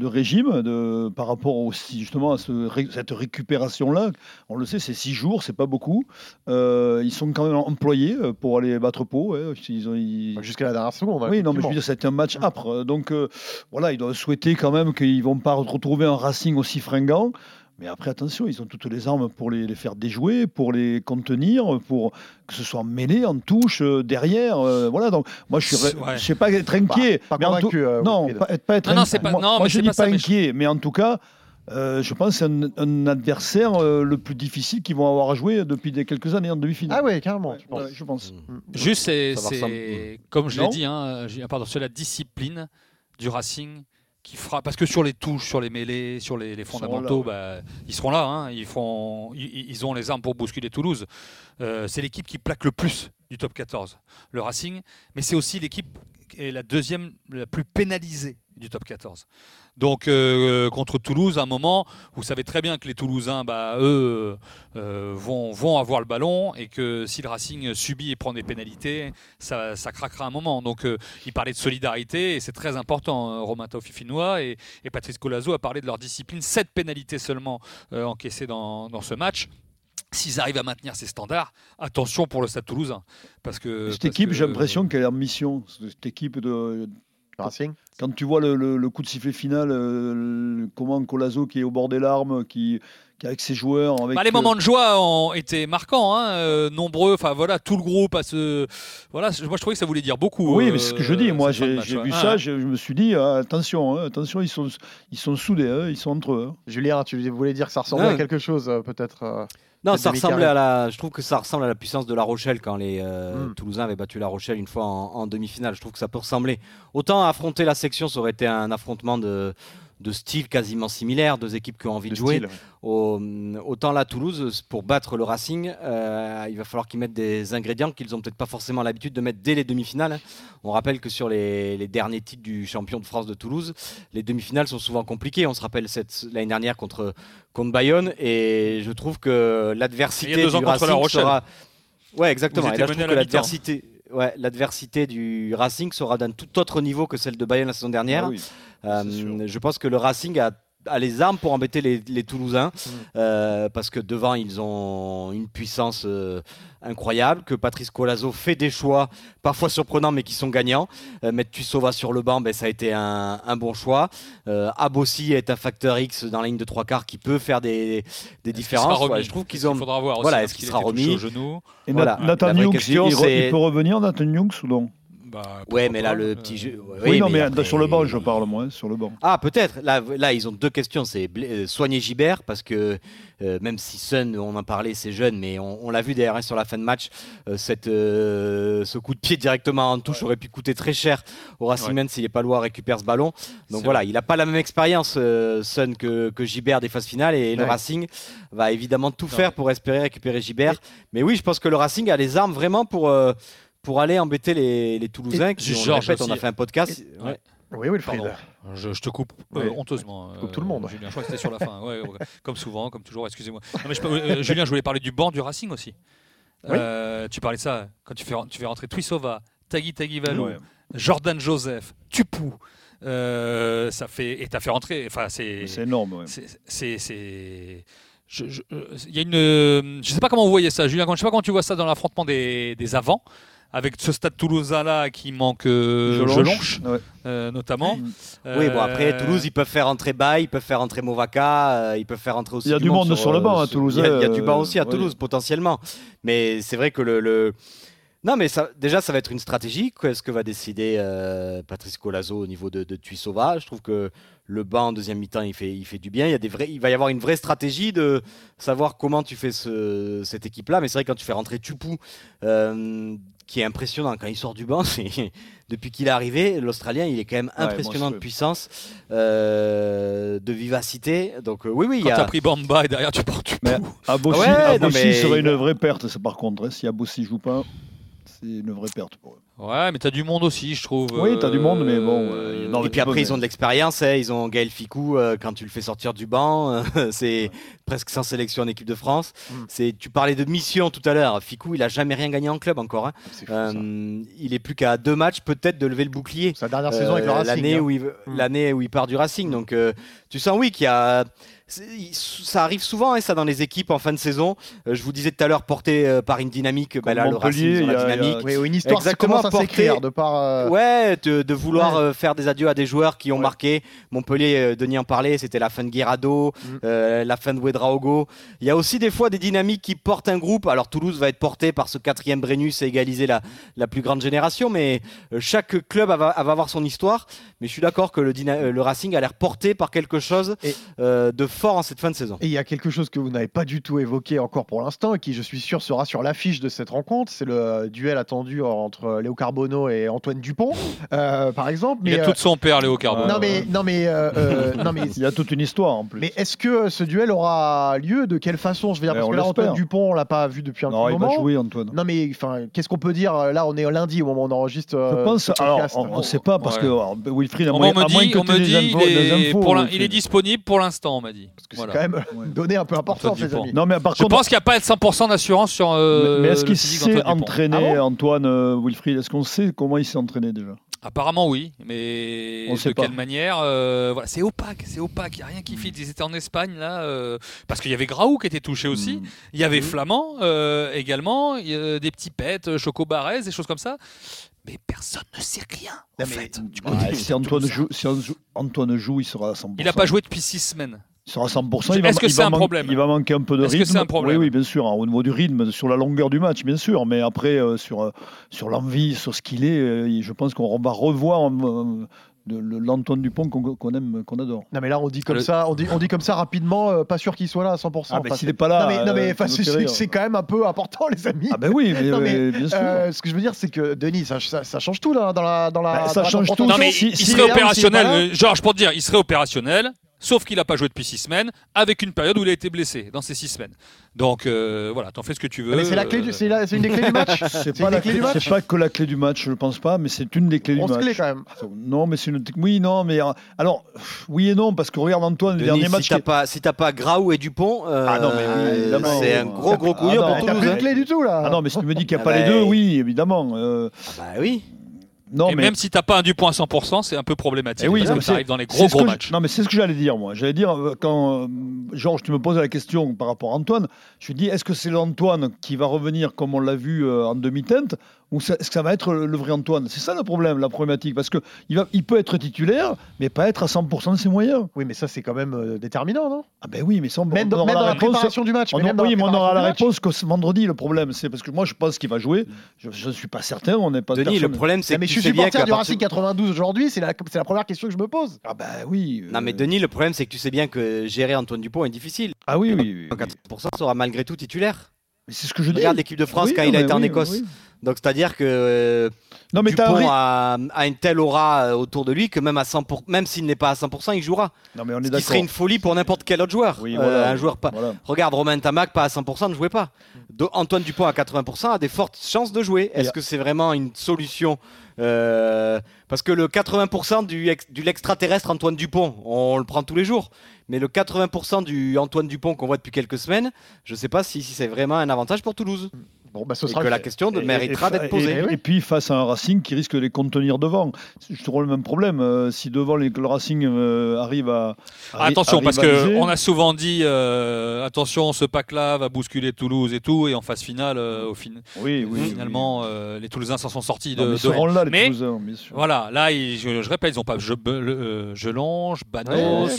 S4: régime par rapport aussi justement à cette récupération-là. On le sait, c'est 6 jours, c'est pas beaucoup. Ils sont quand même employés pour aller battre Pau.
S3: Jusqu'à la dernière seconde.
S4: Oui, non, mais je veux dire, c'était un match âpre. Donc voilà, ils doivent souhaiter quand même qu'ils ne vont pas retrouver un Racing aussi fringant. Mais après, attention, ils ont toutes les armes pour les faire déjouer, pour les contenir, pour que ce soit mêlé en touche, derrière. Voilà, donc moi, je ne sais pas être inquiet.
S3: Pas convaincu.
S4: Non, pas être inquiet. Moi, je ne dis pas inquiet, mais en tout cas, je pense que c'est un adversaire le plus difficile qu'ils vont avoir à jouer depuis quelques années en demi-finale.
S3: Ah oui, carrément,
S4: je pense.
S5: Juste, c'est comme je l'ai dit, sur la discipline du Racing qui fera, parce que sur les touches, sur les mêlées, sur les fondamentaux, ils seront là. Ils ont les armes pour bousculer Toulouse. C'est l'équipe qui plaque le plus du top 14, le Racing, mais c'est aussi l'équipe qui est la deuxième la plus pénalisée du top 14. Donc contre Toulouse, à un moment, vous savez très bien que les Toulousains, eux, vont avoir le ballon et que si le Racing subit et prend des pénalités, ça craquera un moment. Donc il parlait de solidarité et c'est très important. Romain Taofifénois et Patrice Colazo a parlé de leur discipline. 7 pénalités seulement encaissées dans ce match. S'ils arrivent à maintenir ces standards, attention pour le Stade Toulousain.
S4: Cette équipe, j'ai l'impression qu'elle est en mission. Cette équipe de
S3: Racing.
S4: Quand tu vois le coup de sifflet final, comment Colazo qui est au bord des larmes, qui avec ses joueurs...
S5: les moments de joie ont été marquants, nombreux, tout le groupe moi je trouvais que ça voulait dire beaucoup.
S4: Oui, mais c'est ce que je dis, moi j'ai vu ça, je me suis dit, attention, ils sont soudés, ils sont entre eux.
S3: Julien, tu voulais dire que ça ressemblait à quelque chose, peut-être
S6: Non, je trouve que ça ressemble à la puissance de La Rochelle quand les Toulousains avaient battu La Rochelle une fois en demi-finale. Je trouve que ça peut ressembler. Autant affronter la section, ça aurait été un affrontement de style quasiment similaires, 2 équipes qui ont envie de jouer.
S3: Style,
S6: Autant là, Toulouse, pour battre le Racing, il va falloir qu'ils mettent des ingrédients qu'ils n'ont peut-être pas forcément l'habitude de mettre dès les demi-finales. On rappelle que sur les derniers titres du champion de France de Toulouse, les demi-finales sont souvent compliquées. On se rappelle l'année dernière contre Bayonne, et je trouve que l'adversité du Racing sera... Ouais, exactement. Et là, je trouve que l'adversité du Racing sera d'un tout autre niveau que celle de Bayonne la saison dernière. Je pense que le Racing a les armes pour embêter les Toulousains, parce que devant ils ont une puissance incroyable, que Patrice Colazo fait des choix parfois surprenants mais qui sont gagnants. Mettre Tuisova sur le banc, ça a été un bon choix. Abossi est un facteur X dans la ligne de 3/4 qui peut faire des différences.
S5: Je trouve qu'il faudra voir aussi.
S6: Est-ce qu'il sera remis
S5: au genou.
S4: Et Nathan Hughes, il peut revenir, Nathan Hughes, ou non?
S6: Mais là, le petit jeu.
S4: Mais après, sur le banc, je parle, moi, sur le banc.
S6: Ah, peut-être. Là, ils ont 2 questions. C'est soigner Gibert, parce que même si Sun, on en parlait, c'est jeune, mais on l'a vu derrière sur la fin de match, ce coup de pied directement en touche aurait pu coûter très cher au Racing s'il n'est pas loin à récupérer ce ballon. Donc il n'a pas la même expérience, Sun, que Gibert des phases finales, et le Racing va évidemment tout faire pour espérer récupérer Gibert. Mais oui, je pense que le Racing a les armes vraiment pour aller embêter les Toulousains. On a fait un podcast.
S3: Oui, Wilfried.
S5: Je te coupe honteusement.
S3: Tu coupes tout le monde.
S5: Julien, je crois que c'était sur la fin. Comme souvent, comme toujours, excusez-moi. Non, mais Julien, je voulais parler du banc du Racing aussi. Tu parlais de ça, quand tu fais rentrer Tuisova, Taguivalou, Jordan Joseph, Tupou. Ça fait, et t'as fait rentrer. C'est
S4: énorme.
S5: Il y a une. Je sais pas comment vous voyez ça, Julien. Je sais pas comment tu vois ça dans l'affrontement des avants, avec ce Stade Toulousain là qui manque Jelonch, notamment.
S6: Après Toulouse, ils peuvent faire entrer Baye, ils peuvent faire entrer Movaca, ils peuvent faire entrer aussi.
S4: Il y a du monde sur le banc à Toulouse.
S6: Il y a du banc aussi à Toulouse potentiellement. Mais c'est vrai que non, mais ça va être une stratégie. Qu'est-ce que va décider Patrice Colazo au niveau de Tuisova? Je trouve que le banc en deuxième mi-temps, il fait du bien. Il va y avoir une vraie stratégie de savoir comment tu fais cette équipe-là. Mais c'est vrai que quand tu fais rentrer Tupou, qui est impressionnant quand il sort du banc, depuis qu'il est arrivé, l'Australien, il est quand même impressionnant de puissance, de vivacité. Donc
S5: quand t'as pris Bamba et derrière tu portes Tupou.
S4: Abossi serait une vraie perte, ça, par contre. Si Abossi joue pas, c'est une vraie perte pour eux.
S5: Ouais, mais t'as du monde aussi, je trouve.
S4: Oui, t'as du monde, mais bon.
S6: Et puis après, ils ont de l'expérience. Ils ont Gaël Ficou, quand tu le fais sortir du banc, c'est presque sans sélection en équipe de France. Tu parlais de mission tout à l'heure. Ficou, il a jamais rien gagné en club encore. Il est plus qu'à 2 matchs, peut-être, de lever le bouclier.
S3: Sa dernière saison avec le Racing.
S6: L'année où il part du Racing. Donc, tu sens, qu'il y a. Ça arrive souvent, ça, dans les équipes en fin de saison. Je vous disais tout à l'heure, porté par une dynamique. Là, le Racing, ils ont la dynamique.
S3: Une histoire commence à s'écrire de par.
S6: De vouloir faire des adieux à des joueurs qui ont marqué. Montpellier, Denis en parlait, c'était la fin de Guirado, la fin de Ouedraogo. Il y a aussi des fois des dynamiques qui portent un groupe. Alors Toulouse va être porté par ce 4e Brennus et égaliser la plus grande génération, mais chaque club va avoir son histoire. Mais je suis d'accord que le Racing a l'air porté par quelque chose de fort en cette fin de saison.
S3: Et il y a quelque chose que vous n'avez pas du tout évoqué encore pour l'instant et qui, je suis sûr, sera sur l'affiche de cette rencontre. C'est le duel attendu entre Léo Carbonneau et Antoine Dupont, par exemple.
S5: Mais il a tout de son père, Léo Carbonneau.
S3: Non mais
S4: il y a toute une histoire en plus.
S3: Mais est-ce que ce duel aura lieu? De quelle façon? Je veux dire, parce que là, Antoine Dupont, on l'a pas vu depuis un petit moment.
S4: Non, il va jouer, Antoine.
S3: Non mais qu'est-ce qu'on peut dire? Là, on est lundi au moment où on enregistre.
S4: Je pense. Alors, on ne sait pas parce que Wilfried,
S5: on me dit, il est disponible pour l'instant, on m'a dit.
S3: Parce que c'est quand même une donnée un peu importante, les amis.
S4: Non, mais par
S5: je pense qu'il n'y a pas de 100% d'assurance sur.
S4: Mais est-ce qu'il s'est entraîné, Antoine Wilfried? Est-ce qu'on sait comment il s'est entraîné déjà?
S5: Apparemment oui, mais
S4: on sait
S5: de quelle manière c'est opaque, il n'y a rien qui fit. Ils étaient en Espagne là, parce qu'il y avait Graou qui était touché aussi, il y avait Flamand également, il y a des petits pets, Choco Barrez, des choses comme ça. Mais personne ne sait rien.
S4: Si Antoine joue, il sera à 100%.
S5: Il n'a pas joué depuis 6 semaines.
S4: Il sera à 100%.
S5: Est-ce que c'est un problème?
S4: Il va manquer un peu de rythme.
S5: Est-ce que c'est un problème?
S4: Oui, bien sûr. Au niveau du rythme, sur la longueur du match, bien sûr. Mais après, sur l'envie, sur ce qu'il est, je pense qu'on va revoir l'Antoine Dupont qu'on aime, qu'on adore.
S3: Non mais là on dit comme ça, on dit comme ça rapidement, pas sûr qu'il soit là à 100%.
S4: Ah ben s'il n'est pas là,
S3: non mais c'est quand même un peu important les amis.
S4: Ah ben oui, mais bien sûr.
S3: Ce que je veux dire c'est que Denis, ça change tout là dans la.
S4: Ça change tout.
S5: Non mais il serait opérationnel.
S3: Georges,
S5: pour te dire, il serait opérationnel. Sauf qu'il n'a pas joué depuis 6 semaines, avec une période où il a été blessé dans ces 6 semaines. Donc voilà, t'en fais ce que tu veux.
S3: Mais c'est une des clés du match.
S4: C'est pas que la clé du match, je ne pense pas, mais c'est une des clés du match.
S3: Clé quand même.
S4: Non, mais oui, non, mais alors oui et non, parce que regarde Antoine, le dernier match.
S6: Si t'as pas Graou et Dupont, c'est un gros couillon pour Toulouse.
S3: T'as plus de clé du tout là.
S4: Ah non, mais si tu me dis qu'il n'y a pas les deux, oui, évidemment.
S6: Bah oui.
S5: Non, mais même si t'as pas un Dupont à 100%, c'est un peu problématique. Oui, parce que ça arrive dans les gros matchs.
S4: Non, mais c'est ce que j'allais dire, moi. J'allais dire, quand Georges, tu me poses la question par rapport à Antoine, je me dis, est-ce que c'est l'Antoine qui va revenir comme on l'a vu en demi-teinte, ou est-ce que ça va être le vrai Antoine? C'est ça le problème, la problématique, parce qu'il peut être titulaire, mais pas être à 100% de ses moyens.
S3: Oui, mais ça, c'est quand même déterminant, non?
S4: Ah ben oui, mais
S3: même dans la préparation du match.
S4: On aura la réponse que vendredi, le problème. C'est parce que moi, je pense qu'il va jouer. Je ne suis pas certain, on n'est pas...
S6: Denis, le problème, c'est que
S3: mais je suis supporter du Racing 92 aujourd'hui, c'est la première question que je me pose.
S4: Ah ben oui.
S6: Non, mais Denis, le problème, c'est que tu sais bien que gérer Antoine Dupont est difficile.
S4: Ah oui, oui.
S6: 4% sera malgré tout titulaire.
S4: Mais c'est ce que je dis.
S6: Regarde l'équipe de France quand il a été en Écosse. Oui. Donc c'est-à-dire que Dupont a une telle aura autour de lui que même s'il n'est pas à 100%, il jouera.
S4: Non, mais on est
S6: ce qui serait une folie pour n'importe quel autre joueur.
S4: Oui, voilà,
S6: un joueur pas. Voilà. Regarde Romain Tamac, pas à 100%, ne jouait pas. Antoine Dupont à 80% a des fortes chances de jouer. Est-ce que c'est vraiment une solution parce que le 80% du l'extraterrestre Antoine Dupont, on le prend tous les jours. Mais le 80% du Antoine Dupont qu'on voit depuis quelques semaines, je ne sais pas si c'est vraiment un avantage pour Toulouse.
S3: Bon, ce sera
S6: que la question méritera d'être posée.
S4: Et puis face à un Racing qui risque de les contenir devant. Je trouve le même problème. Si devant le Racing arrive à...
S5: Attention, parce qu'on a souvent dit attention, ce pack-là va bousculer Toulouse et tout, et en phase finale, finalement, les Toulousains s'en sont sortis
S4: ils seront là, les Toulousains, bien sûr.
S5: Voilà, là, je répète, ils n'ont pas Jelonge, Banos,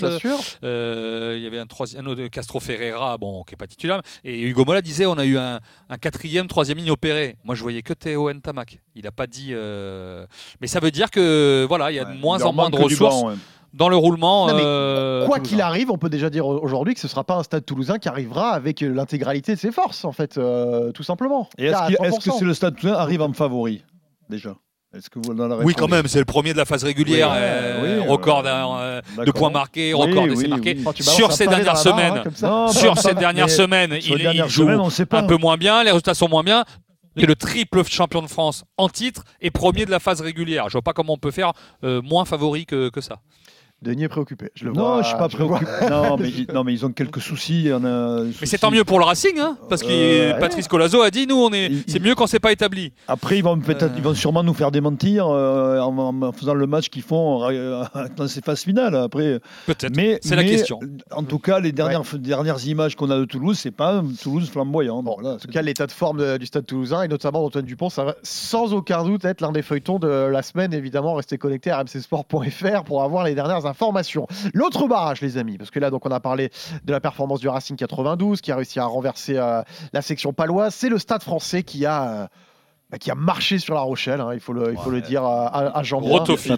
S5: il y avait un autre Castro Ferreira, qui n'est pas titulaire, et Hugo Mola disait on a eu un quatrième, troisième ligne opérée. Moi, je voyais que Théo Ntamak. Il n'a pas dit. Mais ça veut dire que voilà, il y a de moins en moins de ressources dans le roulement.
S3: Quoi qu'il arrive, on peut déjà dire aujourd'hui que ce ne sera pas un Stade Toulousain qui arrivera avec l'intégralité de ses forces, en fait, tout simplement.
S4: Et est-ce que c'est le Stade Toulousain arrive en favori déjà? Est-ce que vous
S5: oui, quand même, c'est le premier de la phase régulière. Record de points marqués, record d'essais marqués. Sur ces dernières semaines, il joue un peu moins bien, les résultats sont moins bien. Il est le triple champion de France en titre et premier de la phase régulière. Je ne vois pas comment on peut faire moins favori que ça.
S3: Denis est préoccupé. Je le vois.
S4: Non, je ne suis pas préoccupé. Non, mais ils ont quelques soucis.
S5: Mais c'est tant mieux pour le Racing, hein, parce que Patrice Colazo a dit nous, c'est mieux quand c'est pas établi.
S4: Après, ils vont sûrement nous faire démentir en faisant le match qu'ils font dans ces phases finales. Après,
S5: peut-être. C'est la question.
S4: En tout cas, les dernières images qu'on a de Toulouse, c'est pas un Toulouse flamboyant.
S3: Bon, voilà, en tout cas, l'état de forme du Stade Toulousain et notamment d'Antoine Dupont, ça va sans aucun doute être l'un des feuilletons de la semaine. Évidemment, restez connectés à rmcsport.fr pour avoir les dernières informations. L'autre barrage, les amis, parce que là, donc, on a parlé de la performance du Racing 92 qui a réussi à renverser la section paloise. C'est le Stade Français qui a marché sur La Rochelle, il faut le dire à Jean-Bouin.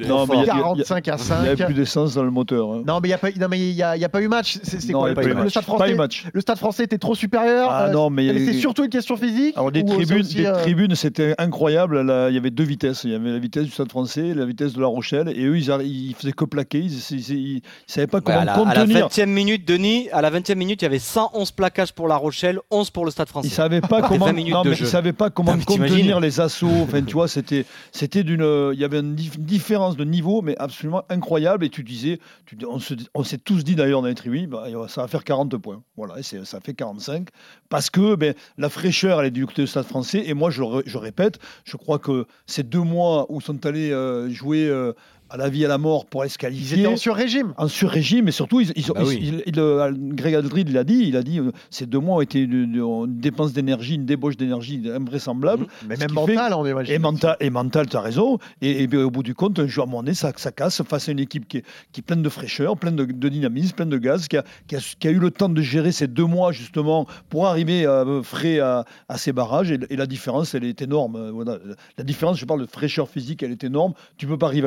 S3: 45 à 5.
S4: Il n'y avait plus d'essence dans le moteur. Hein.
S3: Non, mais il n'y a pas eu match. C'est quoi le Stade Français? Le Stade Français était trop supérieur. C'est surtout une question physique.
S4: Alors, des tribunes, c'était incroyable. Il y avait deux vitesses. Il y avait la vitesse du Stade Français et la vitesse de La Rochelle. Et eux, ils faisaient que plaquer. Ils ne savaient pas comment contenir.
S6: À la 20e minute, Denis, il y avait 111 plaquages pour La Rochelle, 11 pour le Stade Français.
S4: Ils ne savaient pas comment contenir les assauts, enfin tu vois, il y avait une différence de niveau, mais absolument incroyable. Et tu disais, on s'est tous dit d'ailleurs dans les tribunes, ça va faire 40 points. Voilà, et ça fait 45 parce que la fraîcheur elle est du côté du Stade Français. Et moi, je répète, je crois que ces 2 mois où sont allés jouer à la vie à la mort pour aller se qualifier.
S3: Ils étaient en sur-régime.
S4: En sur-régime, mais surtout, Greg Aldrid il a dit ces 2 mois ont été une dépense d'énergie, une débauche d'énergie invraisemblable.
S3: Mais même mental, on imagine.
S4: Et mental, tu as raison. Et au bout du compte, un joueur monnaie, ça casse face à une équipe qui est pleine de fraîcheur, pleine de dynamisme, pleine de gaz, qui a eu le temps de gérer ces 2 mois justement pour arriver frais à ces barrages. Et la différence, elle est énorme. Voilà. La différence, je parle de fraîcheur physique, elle est énorme. Tu ne peux pas rivaliser. La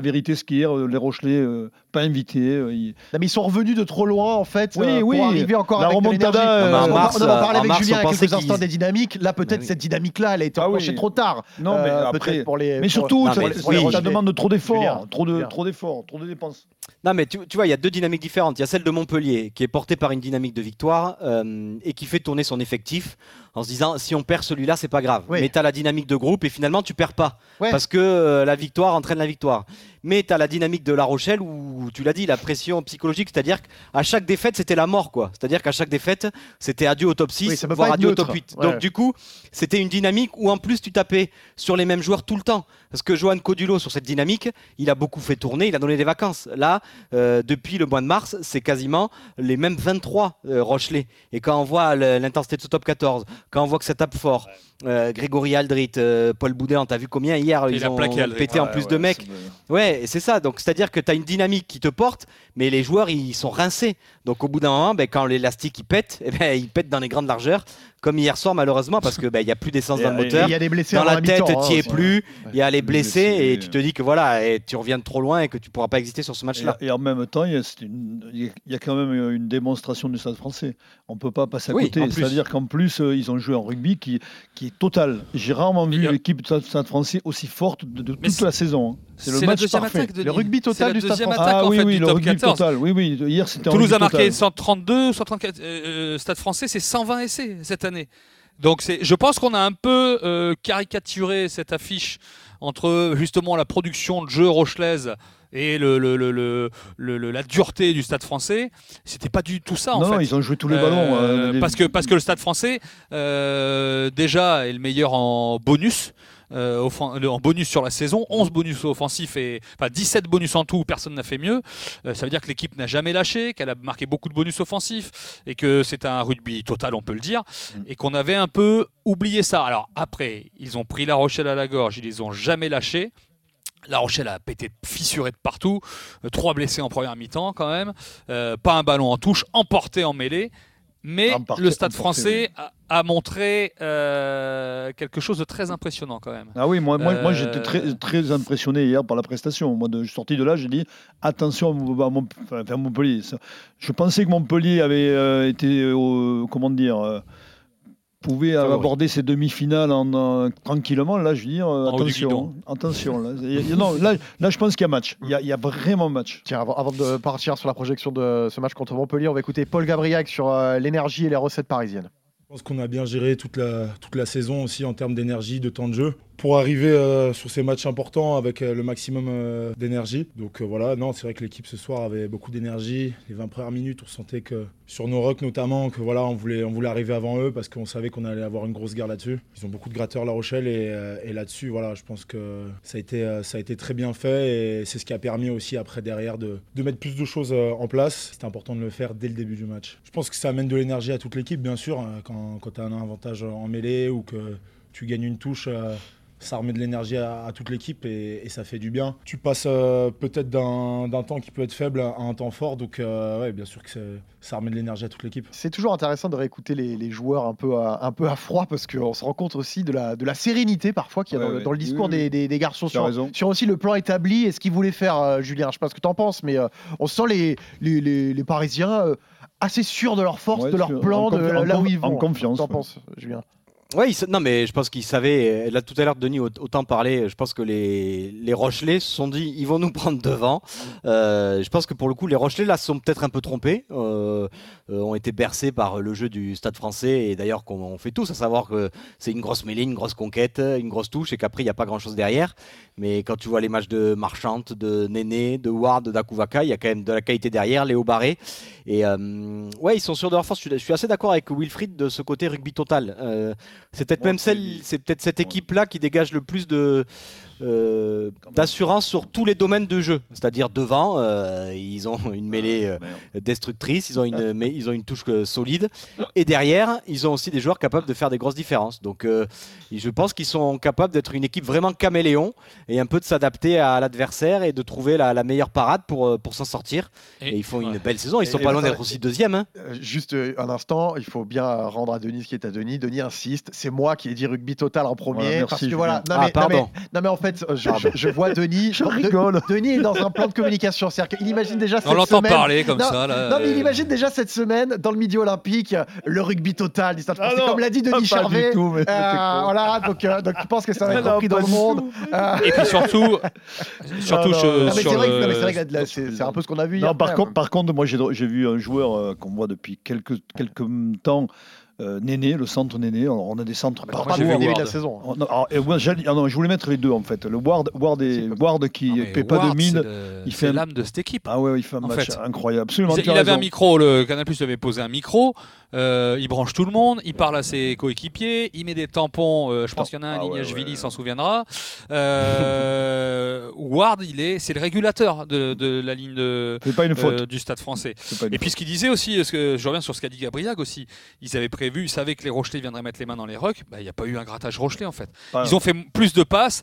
S4: vérité, ce qu'hier, les Rochelais, pas invités.
S3: Non, mais ils sont revenus de trop loin en fait
S4: Oui,
S3: pour arriver encore
S4: la
S3: avec de
S4: remontada,
S3: l'énergie.
S6: en mars,
S3: on va parler
S6: en
S3: avec
S6: mars,
S3: Julien
S6: on
S3: il y a
S6: pensait
S3: quelques instants
S6: qu'ils-
S3: des dynamiques. Là, peut-être cette dynamique-là, elle a été enclenchée trop tard.
S4: Non, mais après,
S3: peut-être pour les.
S4: mais surtout,
S6: Non,
S4: ça,
S6: mais
S4: ça-
S6: oui.
S4: ça demande trop d'efforts,
S3: Julien.
S4: trop d'efforts, trop de dépenses.
S6: Non, mais tu vois, il y a deux dynamiques différentes. Il y a celle de Montpellier, qui est portée par une dynamique de victoire et qui fait tourner son effectif en se disant si on perd celui-là, c'est pas grave.
S3: Oui.
S6: Mais tu as la dynamique de groupe et finalement, tu perds pas.
S3: Ouais.
S6: Parce que la victoire entraîne la victoire. Mais tu as la dynamique de La Rochelle où, tu l'as dit, la pression psychologique, c'est-à-dire qu'à chaque défaite, c'était la mort, quoi. C'est-à-dire qu'à chaque défaite, c'était adieu au top 6,
S3: Oui, ça peut
S6: voire
S3: pas être
S6: adieu au
S3: neutre.
S6: top 8.
S3: Ouais.
S6: Donc, du coup, c'était une dynamique où en plus, tu tapais sur les mêmes joueurs tout le temps. Parce que Johan Codulo, sur cette dynamique, il a beaucoup fait tourner, il a donné des vacances. Là, depuis le mois de mars, c'est quasiment les mêmes 23 Rochelais. Et quand on voit l'intensité de ce top 14, quand on voit que ça tape fort, Grégory Aldrit, Paul Boudin, t'as vu combien hier
S5: Il
S6: ils
S5: a
S6: ont
S5: plaqué Aldrit.
S6: pété en plus de mecs. Ouais, et c'est ça. Donc, c'est-à-dire que tu as une dynamique qui te porte, mais les joueurs, ils sont rincés. Donc, au bout d'un moment, quand l'élastique il pète, il pète dans les grandes largeurs, comme hier soir, malheureusement, parce que il y a plus d'essence dans le moteur.
S3: Il y a des blessés
S6: Dans
S3: avant
S6: la tête,
S3: mi-temps,
S6: tu n'y es
S3: aussi.
S6: plus. Il y a les blessés
S4: blessés,
S6: et tu te dis que voilà, et tu reviens de trop loin et que tu pourras pas exister sur ce match-là.
S4: Et en même temps, il y a quand même une démonstration du Stade français. On ne peut pas passer à
S6: Oui,
S4: côté.
S6: en plus.
S4: C'est-à-dire qu'en plus, ils ont joué en rugby qui est total. J'ai rarement vu l'équipe du Stade français aussi forte de
S5: Mais
S4: toute la saison. C'est le
S5: la
S4: match
S5: deuxième
S4: parfait.
S5: attaque, Denis.
S3: Le rugby total
S5: C'est la
S3: du Stade
S5: deuxième
S3: français.
S5: attaque, en
S4: oui,
S5: fait,
S4: oui,
S5: du
S4: le
S5: top
S4: rugby
S5: 14.
S4: total. Oui, hier c'était un
S5: Toulouse
S4: rugby
S5: a marqué
S4: total.
S5: 132, 134. Stade français, c'est 120 essais cette année. Donc je pense qu'on a un peu caricaturé cette affiche entre justement la production de jeux rochelaise et la dureté du Stade français. C'était pas du tout ça en
S4: Non,
S5: fait.
S4: ils ont joué tous les ballons.
S5: Parce que le Stade français déjà est le meilleur en bonus. En bonus sur la saison, 11 bonus offensifs et 17 bonus en tout, personne n'a fait mieux. Ça veut dire que l'équipe n'a jamais lâché, qu'elle a marqué beaucoup de bonus offensifs et que c'est un rugby total, on peut le dire, et qu'on avait un peu oublié ça. Alors après, ils ont pris La Rochelle à la gorge, ils les ont jamais lâchés. La Rochelle a pété fissuré de partout, 3 blessés en première mi-temps quand même, pas un ballon en touche, emporté en mêlée. Mais le Stade français a montré quelque chose de très impressionnant quand même.
S4: Ah oui, moi j'étais très impressionné hier par la prestation. Moi, je suis sorti de là, j'ai dit attention à Montpellier. Je pensais que Montpellier avait été, pouvait aborder ses demi-finales tranquillement. Là, je veux dire, attention. Là, je pense qu'il y a match. Il y a vraiment match.
S3: Tiens, avant de partir sur la projection de ce match contre Montpellier, on va écouter Paul Gabriac sur l'énergie et les recettes parisiennes.
S9: Je pense qu'on a bien géré toute la saison aussi en termes d'énergie, de temps de jeu, pour arriver sur ces matchs importants avec le maximum d'énergie. Donc voilà, non, c'est vrai que l'équipe ce soir avait beaucoup d'énergie. Les 20 premières minutes, on sentait que sur nos rucks notamment, que voilà, on voulait arriver avant eux parce qu'on savait qu'on allait avoir une grosse guerre là-dessus. Ils ont beaucoup de gratteurs La Rochelle et là-dessus, voilà, je pense que ça a été très bien fait et c'est ce qui a permis aussi après derrière de mettre plus de choses en place. C'était important de le faire dès le début du match. Je pense que ça amène de l'énergie à toute l'équipe, bien sûr, quand tu as un avantage en mêlée ou que tu gagnes une touche. Ça remet de l'énergie à toute l'équipe et ça fait du bien. Tu passes peut-être d'un temps qui peut être faible à un temps fort, donc ouais, bien sûr que ça remet de l'énergie à toute l'équipe.
S3: C'est toujours intéressant de réécouter les joueurs un peu à froid parce qu'on se rend compte aussi de la sérénité parfois qu'il y a dans le discours des garçons sur aussi le plan établi et ce qu'ils voulaient faire, Julien. Je ne sais pas ce que tu en penses, mais on sent les Parisiens assez sûrs de leur force, de leur plan, de là où ils vont.
S4: En confiance.
S3: T'en penses, Julien?
S6: Oui, non, mais je pense qu'ils savaient. Là, tout à l'heure, Denis, autant parler. Je pense que les Rochelais se sont dit, ils vont nous prendre devant. Je pense que pour le coup, les Rochelais là se sont peut-être un peu trompés, ont été bercés par le jeu du Stade Français et d'ailleurs qu'on fait tous, à savoir que c'est une grosse mêlée, une grosse conquête, une grosse touche et qu'après il n'y a pas grand-chose derrière. Mais quand tu vois les matchs de Marchand, de Néné, de Ward, d'Akouvaka, il y a quand même de la qualité derrière. Léo Barré. Et ouais, ils sont sûrs de leur force. Je suis assez d'accord avec Wilfried de ce côté rugby total. C'est peut-être c'est peut-être cette équipe-là qui dégage le plus d'assurance sur tous les domaines de jeu. C'est-à-dire devant, ils ont une mêlée destructrice, ils ont une touche solide. Et derrière, ils ont aussi des joueurs capables de faire des grosses différences. Donc je pense qu'ils sont capables d'être une équipe vraiment caméléon et un peu de s'adapter à l'adversaire et de trouver la meilleure parade pour s'en sortir. Et ils font une belle saison. Ils sont pas loin d'être aussi deuxième. Hein.
S3: Juste un instant, il faut bien rendre à Denis ce qui est à Denis. Denis insiste. C'est moi qui ai dit rugby total en premier.
S4: Voilà, merci,
S3: parce que
S4: Julien.
S3: voilà.
S6: Pardon.
S3: Non mais en fait, fait, je vois Denis.
S4: Je rigole.
S3: Denis est dans un plan de communication. C'est-à-dire qu'il imagine déjà cette
S5: On l'entend
S3: semaine.
S5: parler comme
S3: non,
S5: ça. Là,
S3: non, mais il imagine déjà cette semaine dans le Midi Olympique le rugby total du Stade français.
S4: non,
S3: Comme l'a dit Denis
S4: pas
S3: Charvet.
S4: du tout, mais
S3: Voilà, donc je pense que ça va être compris dans le monde.
S5: Et puis surtout,
S3: Non, mais
S5: sur
S3: c'est vrai que-
S5: le-
S3: non, mais c'est vrai que là, c'est un peu ce qu'on a vu
S4: Non,
S3: hier.
S4: par contre, moi j'ai vu un joueur qu'on voit depuis quelques temps, Néné, le centre Néné. On a des centres
S3: Moi,
S4: partout.
S3: j'ai vu le
S5: Ward.
S3: début de la saison.
S4: Je voulais mettre les deux en fait. Le Ward qui
S5: Non, mais
S4: paie pas de
S5: Ward,
S4: mine.
S5: c'est
S4: Il fait
S5: l'âme de cette équipe.
S4: Ah ouais, il fait un
S5: En
S4: match
S5: fait.
S4: incroyable. Absolument.
S5: Il avait un micro, le Canal+ lui avait posé un micro, il branche tout le monde, il parle à ses coéquipiers, il met des tampons, je pense qu'il y en a un, Lignage-Villy s'en souviendra. Ward, c'est le régulateur de la ligne
S4: C'est pas une faute.
S5: du Stade français.
S4: C'est pas une
S5: Et puis ce qu'il disait aussi, parce que je reviens sur ce qu'a dit Gabriag aussi, ils avaient prévu, ils savaient que les Rochelais viendraient mettre les mains dans les rucks, il n'y a pas eu un grattage Rochelais en fait.
S4: faute.
S5: Ils ont fait plus de passes,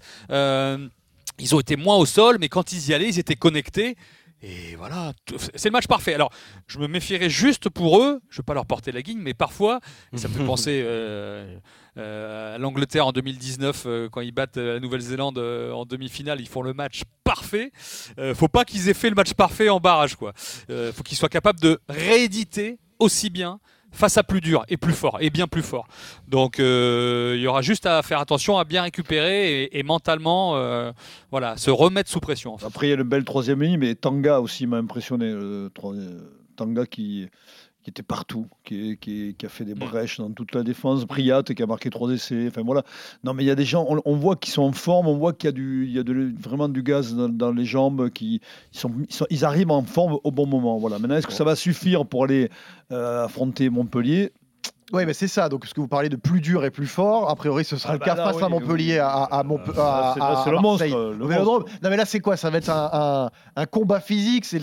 S5: ils ont été moins au sol, mais quand ils y allaient, ils étaient connectés. Et voilà, c'est le match parfait. Alors, je me méfierais juste pour eux, je ne vais pas leur porter la guigne, mais parfois, ça me fait penser à l'Angleterre en 2019, quand ils battent la Nouvelle-Zélande en demi-finale, ils font le match parfait. Faut pas qu'ils aient fait le match parfait en barrage, quoi. Faut qu'ils soient capables de rééditer aussi bien face à plus dur et plus fort, et bien plus fort. Donc il y aura juste à faire attention à bien récupérer et mentalement se remettre sous pression. En fait.
S4: Après, il y a une belle troisième ligne, mais Tanga aussi m'a impressionné. Tanga qui était partout, qui a fait des brèches dans toute la défense. Briat qui a marqué 3 essais. Enfin voilà. Non, mais il y a des gens, on voit qu'ils sont en forme, on voit qu'il y a vraiment du gaz dans les jambes, ils arrivent en forme au bon moment. Voilà. Maintenant, est-ce que ça va suffire pour aller affronter Montpellier ?
S3: Oui, mais c'est ça. Donc, parce que vous parlez de plus dur et plus fort, a priori, ce sera le cas
S4: là,
S3: face à Montpellier, à
S4: c'est le monstre.
S3: Marseille,
S4: Le
S3: au Vélodrome. Non, mais là, c'est quoi? Ça va être un combat physique. Ça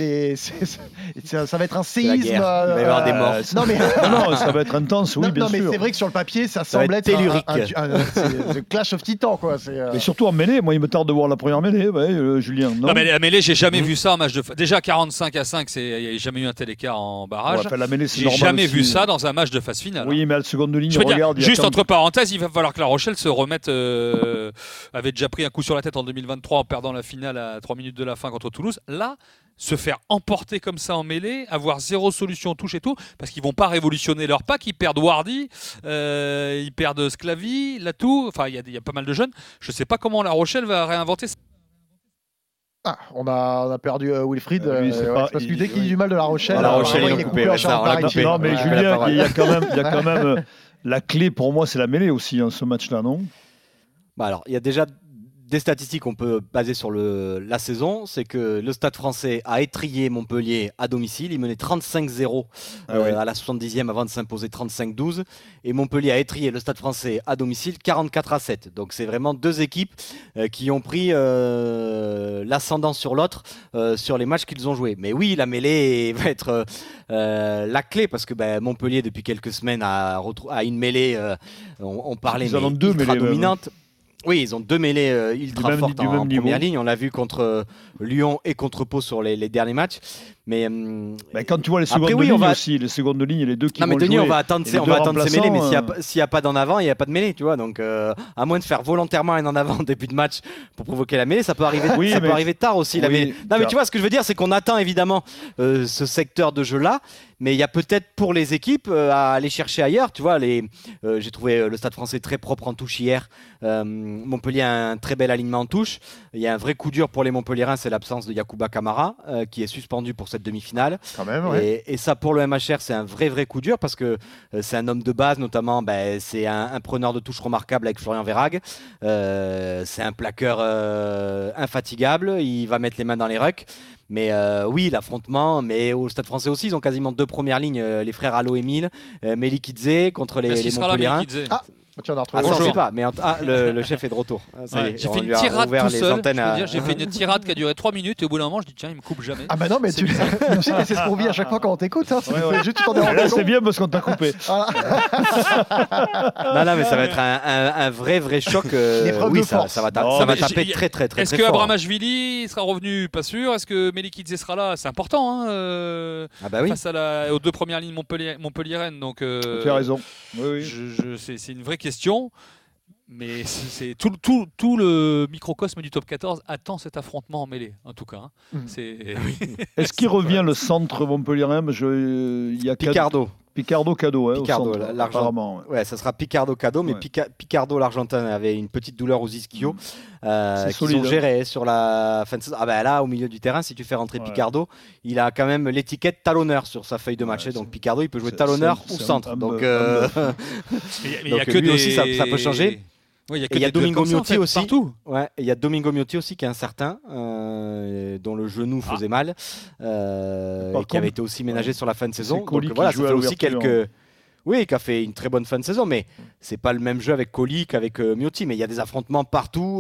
S3: va être un séisme.
S6: Il va y avoir des morts.
S3: Non, mais
S4: non, ça va être intense, oui, bien
S3: non, mais
S4: sûr.
S3: c'est vrai que sur le papier, ça
S6: va
S3: semble
S6: être
S3: être
S6: tellurique.
S3: c'est Clash of Titans, quoi.
S4: Mais surtout en mêlée, moi il me tarde de voir la première mêlée, Julien.
S5: Non, mais la mêlée, j'ai jamais vu ça en match de. Déjà 45-5, il n'y a jamais eu un tel écart en barrage.
S4: La mêlée, c'est
S5: J'ai
S4: normal
S5: jamais
S4: aussi.
S5: vu ça dans un match de phase finale.
S4: Oui, mais à la seconde de ligne,
S5: Je veux dire,
S4: regarde.
S5: juste entre parenthèses, il va falloir que La Rochelle se remette. Avait déjà pris un coup sur la tête en 2023 en perdant la finale à 3 minutes de la fin contre Toulouse. Là, se faire emporter comme ça en mêlée, avoir zéro solution touche et tout, parce qu'ils vont pas révolutionner leur pack, ils perdent Wardy, ils perdent Sclavi, Latou, enfin il y a pas mal de jeunes. Je sais pas comment La Rochelle va réinventer ça.
S3: on a perdu Wilfried.
S4: Oui, c'est pas-
S3: parce que dès qu'il dit du mal de La Rochelle,
S6: La Rochelle,
S3: il
S6: il
S3: est
S6: est
S3: coupé
S6: coupé,
S3: en
S6: ouais, ça, on l'a
S3: champ.
S6: coupé.
S4: Non, mais
S6: Ouais,
S4: Julien, il y a quand même la clé pour moi, c'est la mêlée aussi, ce match-là, non ?
S6: Alors, il y a déjà des statistiques qu'on peut baser sur la saison. C'est que le Stade français a étrillé Montpellier à domicile. Il menait 35-0 à la 70e avant de s'imposer 35-12. Et Montpellier a étrillé le Stade français à domicile 44-7. Donc c'est vraiment deux équipes qui ont pris l'ascendant sur l'autre sur les matchs qu'ils ont joués. Mais oui, la mêlée va être la clé parce que Montpellier, depuis quelques semaines, a une mêlée, on parlait,
S4: Ils en ont
S6: mais
S4: deux
S6: ultra
S4: mêlées,
S6: dominante. Oui, ils ont deux mêlées ultra
S4: même-
S6: fortes
S4: du
S6: en
S4: même niveau.
S6: première ligne. On l'a vu contre Lyon et contre Pau sur les derniers matchs. Mais
S4: Quand tu vois les secondes
S6: Après, oui,
S4: lignes
S6: on va-
S4: aussi, les secondes lignes, les deux qui
S6: non, mais
S4: vont
S6: Denis,
S4: jouer.
S6: on va attendre
S4: Et
S6: ces
S4: les deux
S6: mêlées, mais
S4: remplaçants,
S6: s'il n'y a pas d'en avant, il n'y a pas de mêlée, tu vois. Donc, à moins de faire volontairement un en avant en début de match pour provoquer la mêlée, ça peut arriver,
S4: Oui,
S6: ça peut
S4: mais-
S6: arriver tard aussi, la
S4: Oui,
S6: mêlée. Non, mais tu vois, ce que je veux dire, c'est qu'on attend évidemment ce secteur de jeu-là, mais il y a peut-être pour les équipes à aller chercher ailleurs. Tu vois, j'ai trouvé le Stade français très propre en touche hier. Montpellier a un très bel alignement en touche. Il y a un vrai coup dur pour les Montpelliérains, c'est l'absence de Yacouba Camara, qui est suspendu pour cette demi-finale.
S3: Quand même, ouais.
S6: Et ça, pour le MHR, c'est un vrai coup dur parce que c'est un homme de base, notamment. C'est un preneur de touche remarquable avec Florian Verhaeghe. C'est un plaqueur infatigable. Il va mettre les mains dans les rucks. Mais oui, l'affrontement. Mais au Stade français aussi, ils ont quasiment deux premières lignes. Les frères Allo Emile, Melikidze contre
S5: Est-ce
S6: les
S5: qu'il sera là,
S6: Montpelliérains.
S5: Melikidze
S3: Tiens, on a
S6: Ah,
S3: retrouvé.
S6: ça, on
S5: Bonjour.
S6: sait pas, mais le chef est de retour. Ça y
S5: Ouais,
S6: est,
S5: j'ai
S6: on
S5: fait une
S6: lui a
S5: tirade
S6: ouvert
S5: tout
S6: les
S5: seul.
S6: antennes
S5: Je
S6: à-
S5: veux dire, j'ai fait une tirade qui a duré 3 minutes et au bout d'un moment, je dis tiens, il me coupe jamais.
S3: Ah bah non, mais tu sais, mais c'est ce qu'on vit à chaque fois quand on t'écoute. Hein. Juste tu t'en es rendu
S4: Là,
S3: compte.
S4: c'est bien parce qu'on t'a coupé.
S6: Non, mais ça va être un vrai choc.
S3: L'épreuve
S6: Oui,
S3: de force.
S6: ça va
S4: Non,
S6: ça va
S5: mais
S6: taper
S5: j'ai-
S6: très
S5: Est-ce que
S6: fort.
S5: Abramashvili sera revenu? Pas sûr. Est-ce que Melikidze sera là? C'est important
S6: Ah bah oui.
S5: face aux deux premières lignes montpelliéraines. Donc,
S4: Tu as raison. Oui.
S5: c'est une vraie question. Mais c'est tout le microcosme du top 14 attend cet affrontement en mêlée, en tout cas. Hein.
S4: Est-ce qu'il revient le centre montpelliérain? Il y a
S6: Picardo.
S4: Picardo Cado,
S6: Picardo,
S4: au centre,
S6: l'argent.
S4: apparemment.
S6: Ouais, ça sera Picardo Cado, mais Picardo l'Argentin avait une petite douleur aux ischio qu'ils ont géré sur la fin de saison. Ah ben là, au milieu du terrain, si tu fais rentrer Picardo, il a quand même l'étiquette talonneur sur sa feuille de match. Donc Picardo, il peut jouer talonneur ou centre. Donc
S5: il y a que
S6: lui aussi, ça peut changer.
S5: Ouais,
S6: il y a Domingo Miotti aussi.
S5: Partout.
S6: Ouais, il y a Domingo Miotti aussi qui est incertain, dont le genou faisait mal, et qui avait été aussi ménagé sur la fin de saison. Donc voilà, ça fait aussi quelques. Oui, qui a fait une très bonne fin de saison, mais c'est pas le même jeu avec Colli qu'avec Miotti. Mais il y a des affrontements partout.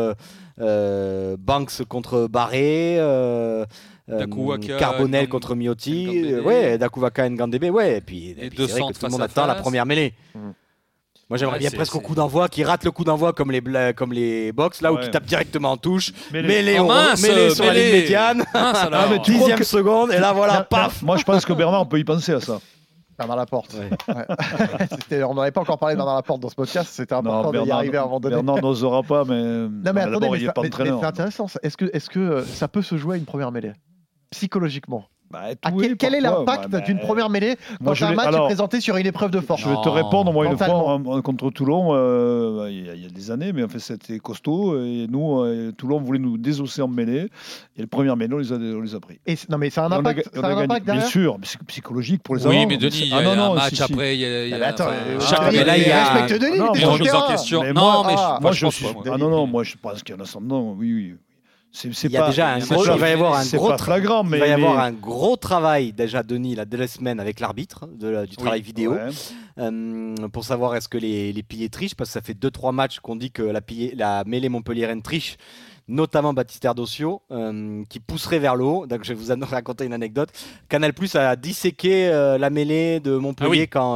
S6: Banks contre Barré, Carbonel contre Miotti, Dakouvaka Ngandebe, et puis c'est vrai que tout le monde attend la première mêlée. Moi j'aimerais bien presque au coup d'envoi, qui rate le coup d'envoi comme les box, là où qui tape directement en touche, mêlé sur la ligne médiane, 10e seconde, et là voilà, paf.
S4: Moi je pense que Bernard, on peut y penser à ça.
S3: Bernard Laporte. On n'avait pas encore parlé de Bernard Laporte dans ce podcast, c'était important d'y arriver à un moment donné.
S4: Bernard n'osera pas, mais,
S3: attendez, mais c'est intéressant. Est-ce que ça peut se jouer à une première mêlée psychologiquement? Quel est l'impact d'une première mêlée quand un match est présenté sur une épreuve de force?
S4: Je vais te répondre, moi, une fois contre Toulon, il y a des années, mais en fait c'était costaud, et nous, Toulon voulait nous désosser en mêlée, et le premier mêlée, on les a pris.
S3: Non mais ça a un impact, derrière.
S4: Bien sûr, psychologique pour les
S5: Oui, mais Denis, il y a un match après, il y a...
S3: Chaque mêlée, il respecte Denis,
S5: il est en question.
S4: Moi je pense qu'il y en a sans nom, oui.
S6: Il va y avoir un gros travail déjà, Denis, là, dès la semaine avec l'arbitre du travail vidéo pour savoir est-ce que les piliers trichent, parce que ça fait 2-3 matchs qu'on dit que la mêlée montpelliéraine triche, notamment Baptiste Erdosio, qui pousserait vers le haut. Donc je vais vous raconter une anecdote. Canal+ a disséqué la mêlée de Montpellier quand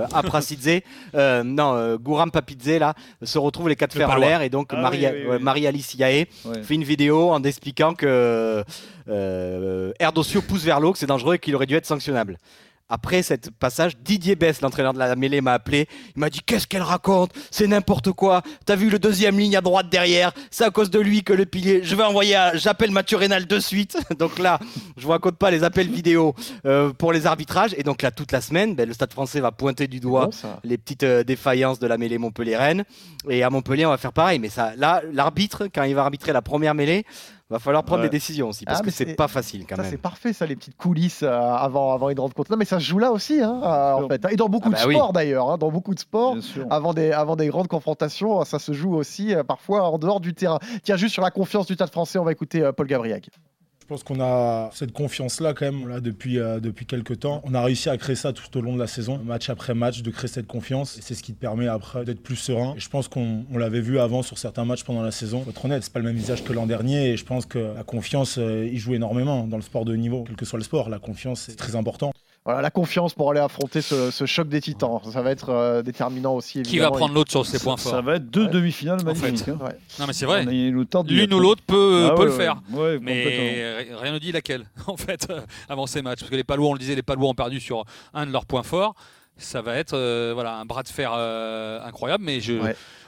S6: Gouram Papidze là se retrouve les quatre fers en l'air, et donc Marie-Alice Yaé fait une vidéo en expliquant que Erdosio pousse vers le haut, que c'est dangereux et qu'il aurait dû être sanctionnable. Après cet passage, Didier Besse, l'entraîneur de la mêlée, m'a appelé. Il m'a dit: qu'est-ce qu'elle raconte? C'est n'importe quoi. T'as vu le deuxième ligne à droite derrière? C'est à cause de lui que le pilier. J'appelle Mathieu Rénal de suite. Donc là, je vous raconte pas les appels vidéo pour les arbitrages. Et donc là, toute la semaine, le Stade Français va pointer du doigt les petites défaillances de la mêlée montpelliéraine. Et à Montpellier, on va faire pareil. Mais ça, là, l'arbitre, quand il va arbitrer la première mêlée, va falloir prendre des décisions aussi, parce que c'est pas facile quand même.
S3: C'est parfait, ça, les petites coulisses avant une rencontre. Non, mais ça se joue là aussi, en fait. Et dans beaucoup de sports d'ailleurs, dans beaucoup de sports, avant des grandes confrontations, ça se joue aussi parfois en dehors du terrain. Tiens, juste sur la confiance du Stade Français, on va écouter Paul Gabriac.
S9: Je pense qu'on a cette confiance-là quand même là, depuis quelques temps. On a réussi à créer ça tout au long de la saison, match après match, de créer cette confiance. Et c'est ce qui te permet après d'être plus serein. Et je pense qu'on l'avait vu avant sur certains matchs pendant la saison. Faut être honnête, c'est pas le même visage que l'an dernier. Et je pense que la confiance, il joue énormément dans le sport de haut niveau. Quel que soit le sport, la confiance, c'est très important.
S3: Voilà, la confiance pour aller affronter ce choc des titans. Ça va être déterminant aussi.
S5: Qui va prendre l'autre sur ses points forts?
S4: Ça va être deux demi-finales magnifiques.
S5: En fait. Non mais c'est vrai.
S4: L'une
S5: ou l'autre peut le faire.
S4: Ouais,
S5: mais rien ne dit laquelle, en fait, avant ces matchs. Parce que les Palois, on le disait, les Palois ont perdu sur un de leurs points forts. Ça va être un bras de fer incroyable. Mais tout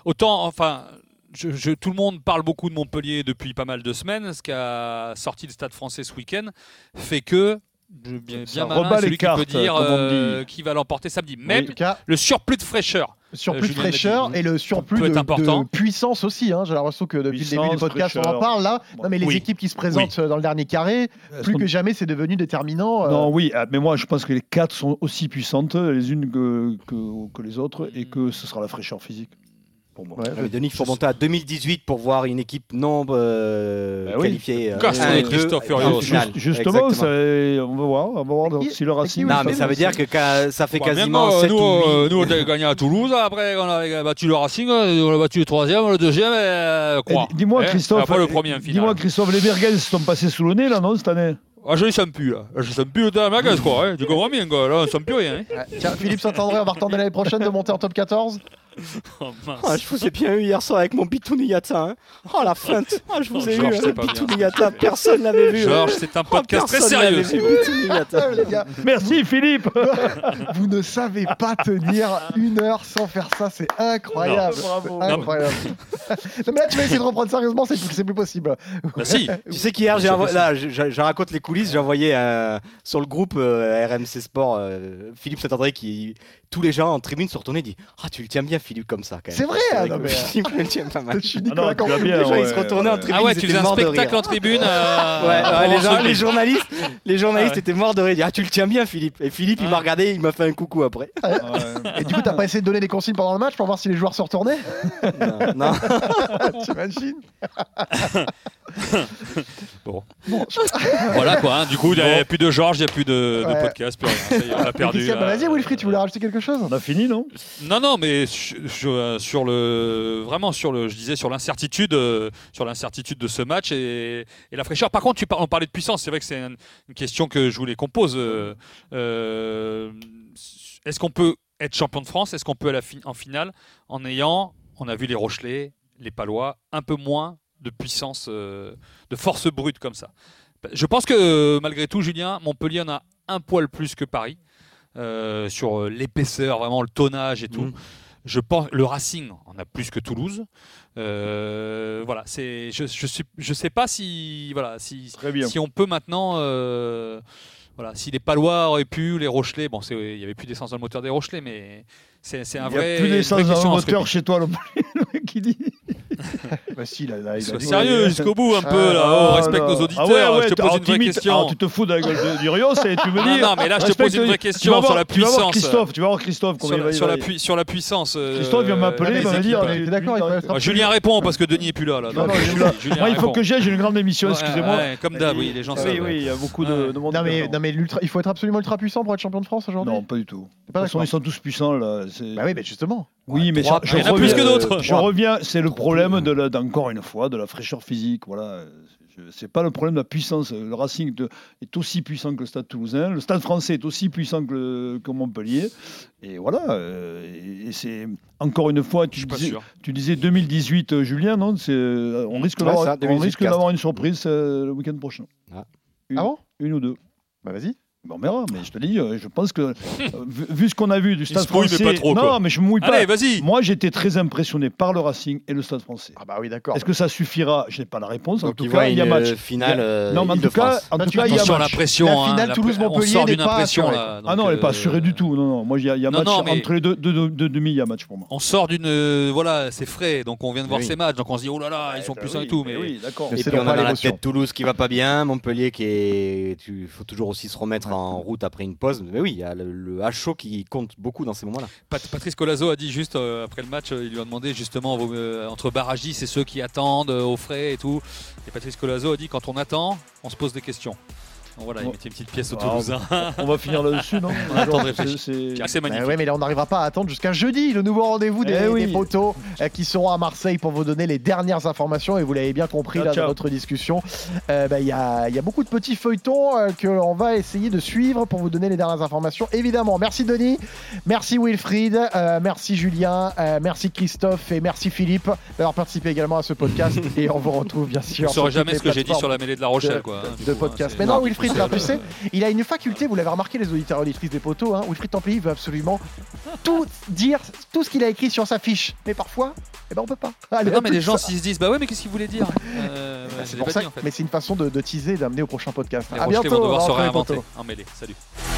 S5: le monde parle beaucoup de Montpellier depuis pas mal de semaines. Ce qu'a sorti le Stade Français ce week-end fait que bien malin, celui qui peut dire qui va l'emporter samedi. Même le surplus de fraîcheur.
S3: Le surplus de fraîcheur et le surplus de puissance aussi. J'ai l'impression que depuis le début du podcast, on en parle là. Non, mais les équipes qui se présentent dans le dernier carré, plus que jamais, c'est devenu déterminant.
S4: Non, oui, mais moi je pense que les 4 sont aussi puissantes les unes que les autres, et que ce sera la fraîcheur physique.
S6: Denis, il faut monter à 2018 pour voir une équipe non qualifiée.
S5: Christophe Furios.
S4: Justement, on va voir si le Racing.
S6: Non, mais ça veut dire que ça fait quasiment 7 ou 8.
S5: Nous, on a gagné à Toulouse. Après, on a battu le Racing, on a battu le troisième, le deuxième.
S4: Dis-moi, Christophe.
S5: Après, le premier en finale.
S4: Les Merguez se sont passés sous le nez là, non, cette année?
S5: Je les sens plus là. Je sens plus de la merguez, quoi. Tu comprends bien, quoi. Là, on ne sent plus rien.
S3: Tiens, Philippe Saint-André, on va retenter l'année prochaine de monter en top 14.
S5: Oh, mince.
S6: Ah, je vous ai bien eu hier soir avec mon Bitouniata. Hein. Oh la feinte. Ah, je vous ai
S5: Georges,
S6: eu,
S5: c'est pas bien.
S6: Bitouniata. Personne l'avait vu.
S5: Georges, c'est un podcast très
S6: personne
S5: sérieux.
S6: l'avait vu, Bitouniata.
S3: Les gars,
S4: Merci Philippe.
S3: vous ne savez pas tenir 1 heure sans faire ça, c'est incroyable.
S4: Bravo.
S3: Incroyable. Non, mais là, tu vas essayer de reprendre sérieusement, c'est plus possible.
S5: Bah si.
S6: Tu sais qu'hier, je raconte les coulisses, j'ai envoyé sur le groupe RMC Sport Philippe Saint-André qui. Tous les gens en tribune se retournaient et disent « tu le tiens bien Philippe comme ça quand même. »
S3: C'est vrai,
S6: vrai
S3: non,
S6: que
S3: mais-
S6: Philippe le tient pas mal.
S3: Je suis
S4: Ah non,
S3: Nicolas
S4: tu vas
S3: Cantu.
S4: bien,
S6: Les gens, ils se
S4: ouais,
S6: retournaient en
S4: ouais.
S6: tribune,
S5: Ah ouais,
S6: ils
S5: tu
S6: étaient
S5: faisais un
S6: morts de
S5: spectacle
S6: rire.
S5: en tribune.
S6: Les journalistes
S5: Ah ouais.
S6: étaient morts de rire. Ils disaient, tu le tiens bien, Philippe. Et Philippe, il m'a regardé, il m'a fait un coucou après.
S3: Et du coup, t'as pas essayé de donner des consignes pendant le match pour voir si les joueurs se retournaient?
S6: Non.
S3: T'imagines?
S5: Voilà quoi. Hein. Du coup, il n'y a plus de Georges, il n'y a plus de
S3: Ouais.
S5: podcast, plus rien. Ça y est, on a perdu.
S3: Christian, bah, vas-y, Wilfried, tu voulais rajouter quelque chose?
S4: On a fini, non?
S5: Non, mais sur le, je disais sur l'incertitude de ce match et la fraîcheur. Par contre, on parlait de puissance. C'est vrai que c'est une question que je voulais qu'on pose. Est-ce qu'on peut être champion de France? Est-ce qu'on peut aller en finale en ayant, on a vu les Rochelais, les Palois, un peu moins de puissance, de force brute comme ça? Je pense que malgré tout, Julien, Montpellier en a un poil plus que Paris sur l'épaisseur, vraiment le tonnage et tout. Je pense le Racing en a plus que Toulouse. Voilà, je sais pas si
S4: Très bien.
S5: si on peut maintenant. Voilà, si les Palois auraient pu, les Rochelais, bon, il n'y avait plus d'essence dans le moteur des Rochelais, mais c'est un
S4: Il n'y
S5: vrai.
S4: a plus d'essence
S5: vraie
S4: dans
S5: question
S4: le
S5: à se
S4: moteur
S5: répéter.
S4: chez toi, le mec qui dit.
S3: Bah si, il a
S5: Sois
S3: dit-
S5: sérieux jusqu'au bout un peu là.
S4: Ah,
S5: On respecte
S4: non.
S5: nos auditeurs.
S4: Ah ouais,
S5: je te pose une vraie question.
S4: Tu te fous de la gueule du Rios et tu me dis.
S5: Non, mais là, je te pose une vraie question sur la
S4: Tu vas voir
S5: puissance.
S4: Tu vas voir Christophe.
S5: Sur
S4: Comment
S5: la,
S4: il
S5: sur
S4: va-
S5: la sur la puissance.
S4: Christophe vient m'appeler, il va me dire.
S3: T'es d'accord, il faut être
S5: Ah, Julien répond parce que Denis n'est plus là.
S4: Non, non, Julien Moi, il faut que j'ai une grande émission, excusez-moi.
S5: Ouais, comme d'hab, oui, les gens savent.
S4: Oui, il y a beaucoup de monde.
S3: Non mais il faut être absolument ultra puissant pour être champion de France aujourd'hui.
S4: Non, pas du tout.
S3: T'es pas
S4: De toute façon,
S3: d'accord?
S4: ils sont tous puissants là.
S3: Bah oui, mais justement.
S4: Oui, mais
S5: trois, il y en a plus que d'autres.
S4: Je reviens, c'est le problème encore une fois de la fraîcheur physique. Voilà, c'est pas le problème de la puissance. Le Racing est aussi puissant que le Stade Toulousain. Le Stade Français est aussi puissant que Montpellier. Et voilà. Et c'est encore une fois,
S5: Je suis pas sûr.
S4: tu disais 2018, Julien, non? On risque
S6: Ouais, ça,
S4: d'avoir
S6: 2018,
S4: d'avoir une surprise le week-end prochain.
S6: Ah.
S3: Ah bon?
S4: Une ou deux.
S3: Bah vas-y.
S4: Bon, on verra, mais je te dis, je pense que vu ce qu'on a vu du Stade
S5: se mouille, mais
S4: Français,
S5: pas trop,
S4: non,
S5: quoi.
S4: mais je me mouille pas.
S5: Allez, vas-y.
S4: Moi, j'étais très impressionné par le Racing et le Stade Français.
S3: Ah bah oui, d'accord.
S4: Est-ce que ça suffira? Je n'ai pas la réponse. En
S6: Donc,
S4: tout
S6: il
S4: cas,
S6: voit
S4: il y a
S6: une
S4: match.
S6: finale
S4: Non, mais en tout cas, il y a
S5: Attention à la
S4: match.
S5: pression.
S3: La
S5: hein,
S3: finale Toulouse-Montpellier
S5: on sort d'une
S3: n'est pas
S5: impression
S3: assurée.
S5: là.
S4: Ah non, elle n'est pas assurée du tout. Non, non. Moi, il y a
S5: Non,
S4: match
S5: non, mais-
S4: entre les deux demi, il y a match pour moi.
S5: On sort d'une voilà, c'est frais, donc on vient de voir
S6: Oui.
S5: ces matchs, donc on se dit oh là là, ils sont puissants et tout, mais
S4: oui, d'accord.
S3: Mais
S6: Et
S3: c'est
S6: puis on a
S3: pas
S6: dans la
S3: l'émotion.
S6: tête Toulouse qui va pas bien, Montpellier il faut toujours aussi se remettre en route après une pause. Mais oui, il y a le HO qui compte beaucoup dans ces moments-là.
S5: Patrice Colazo a dit juste après le match, il lui a demandé justement entre barragistes et ceux qui attendent au frais et tout. Et Patrice Colazo a dit quand on attend, on se pose des questions. Donc voilà, il
S4: Bon.
S5: mettait une petite pièce au
S4: Ah,
S5: Toulousain.
S4: On va finir là-dessus, non?
S5: Attends de réfléchir.
S4: C'est-
S5: C'est
S3: Bah
S5: magnifique.
S3: ouais, mais là on n'arrivera pas à attendre jusqu'à jeudi, le nouveau rendez-vous des,
S4: Eh oui.
S3: des poteaux qui seront à Marseille pour vous donner les dernières informations. Et vous l'avez bien compris
S4: Ciao,
S3: là
S4: ciao.
S3: dans notre discussion, il y a beaucoup de petits feuilletons que l'on va essayer de suivre pour vous donner les dernières informations. Évidemment, merci Denis, merci Wilfried, merci Julien, merci Christophe et merci Philippe d'avoir participé également à ce podcast. Et on vous retrouve bien
S5: Je
S3: sûr
S5: ne saurais
S3: sur
S5: jamais
S3: toutes
S5: ce que
S3: les
S5: j'ai dit sur
S3: plateformes
S5: la mêlée de La Rochelle. Quoi, hein, du
S3: de
S5: coup,
S3: podcast.
S5: hein,
S3: Mais
S5: c'est-
S3: non, Wilfried,
S5: c'est-
S3: là, tu sais, il a une faculté, vous l'avez remarqué, les auditeurs et auditrices des poteaux, hein, Wilfried Templier il veut absolument tout dire, tout ce qu'il a écrit sur sa fiche. Mais parfois, on peut pas. Allez,
S5: Non,
S3: à
S5: mais
S3: plus
S5: les gens
S3: tard.
S5: s'ils se disent bah ouais, mais qu'est-ce qu'il voulait dire
S3: Bah,
S5: je
S3: c'est
S5: l'ai
S3: pour
S5: pas
S3: ça,
S5: dit, en fait.
S3: mais c'est une façon de teaser et d'amener au prochain podcast.
S5: Les
S3: À
S5: Rochelais
S3: bientôt.
S5: vont devoir se
S3: rentrez les
S5: réinventer
S3: poteaux.
S5: en mêlée. Salut.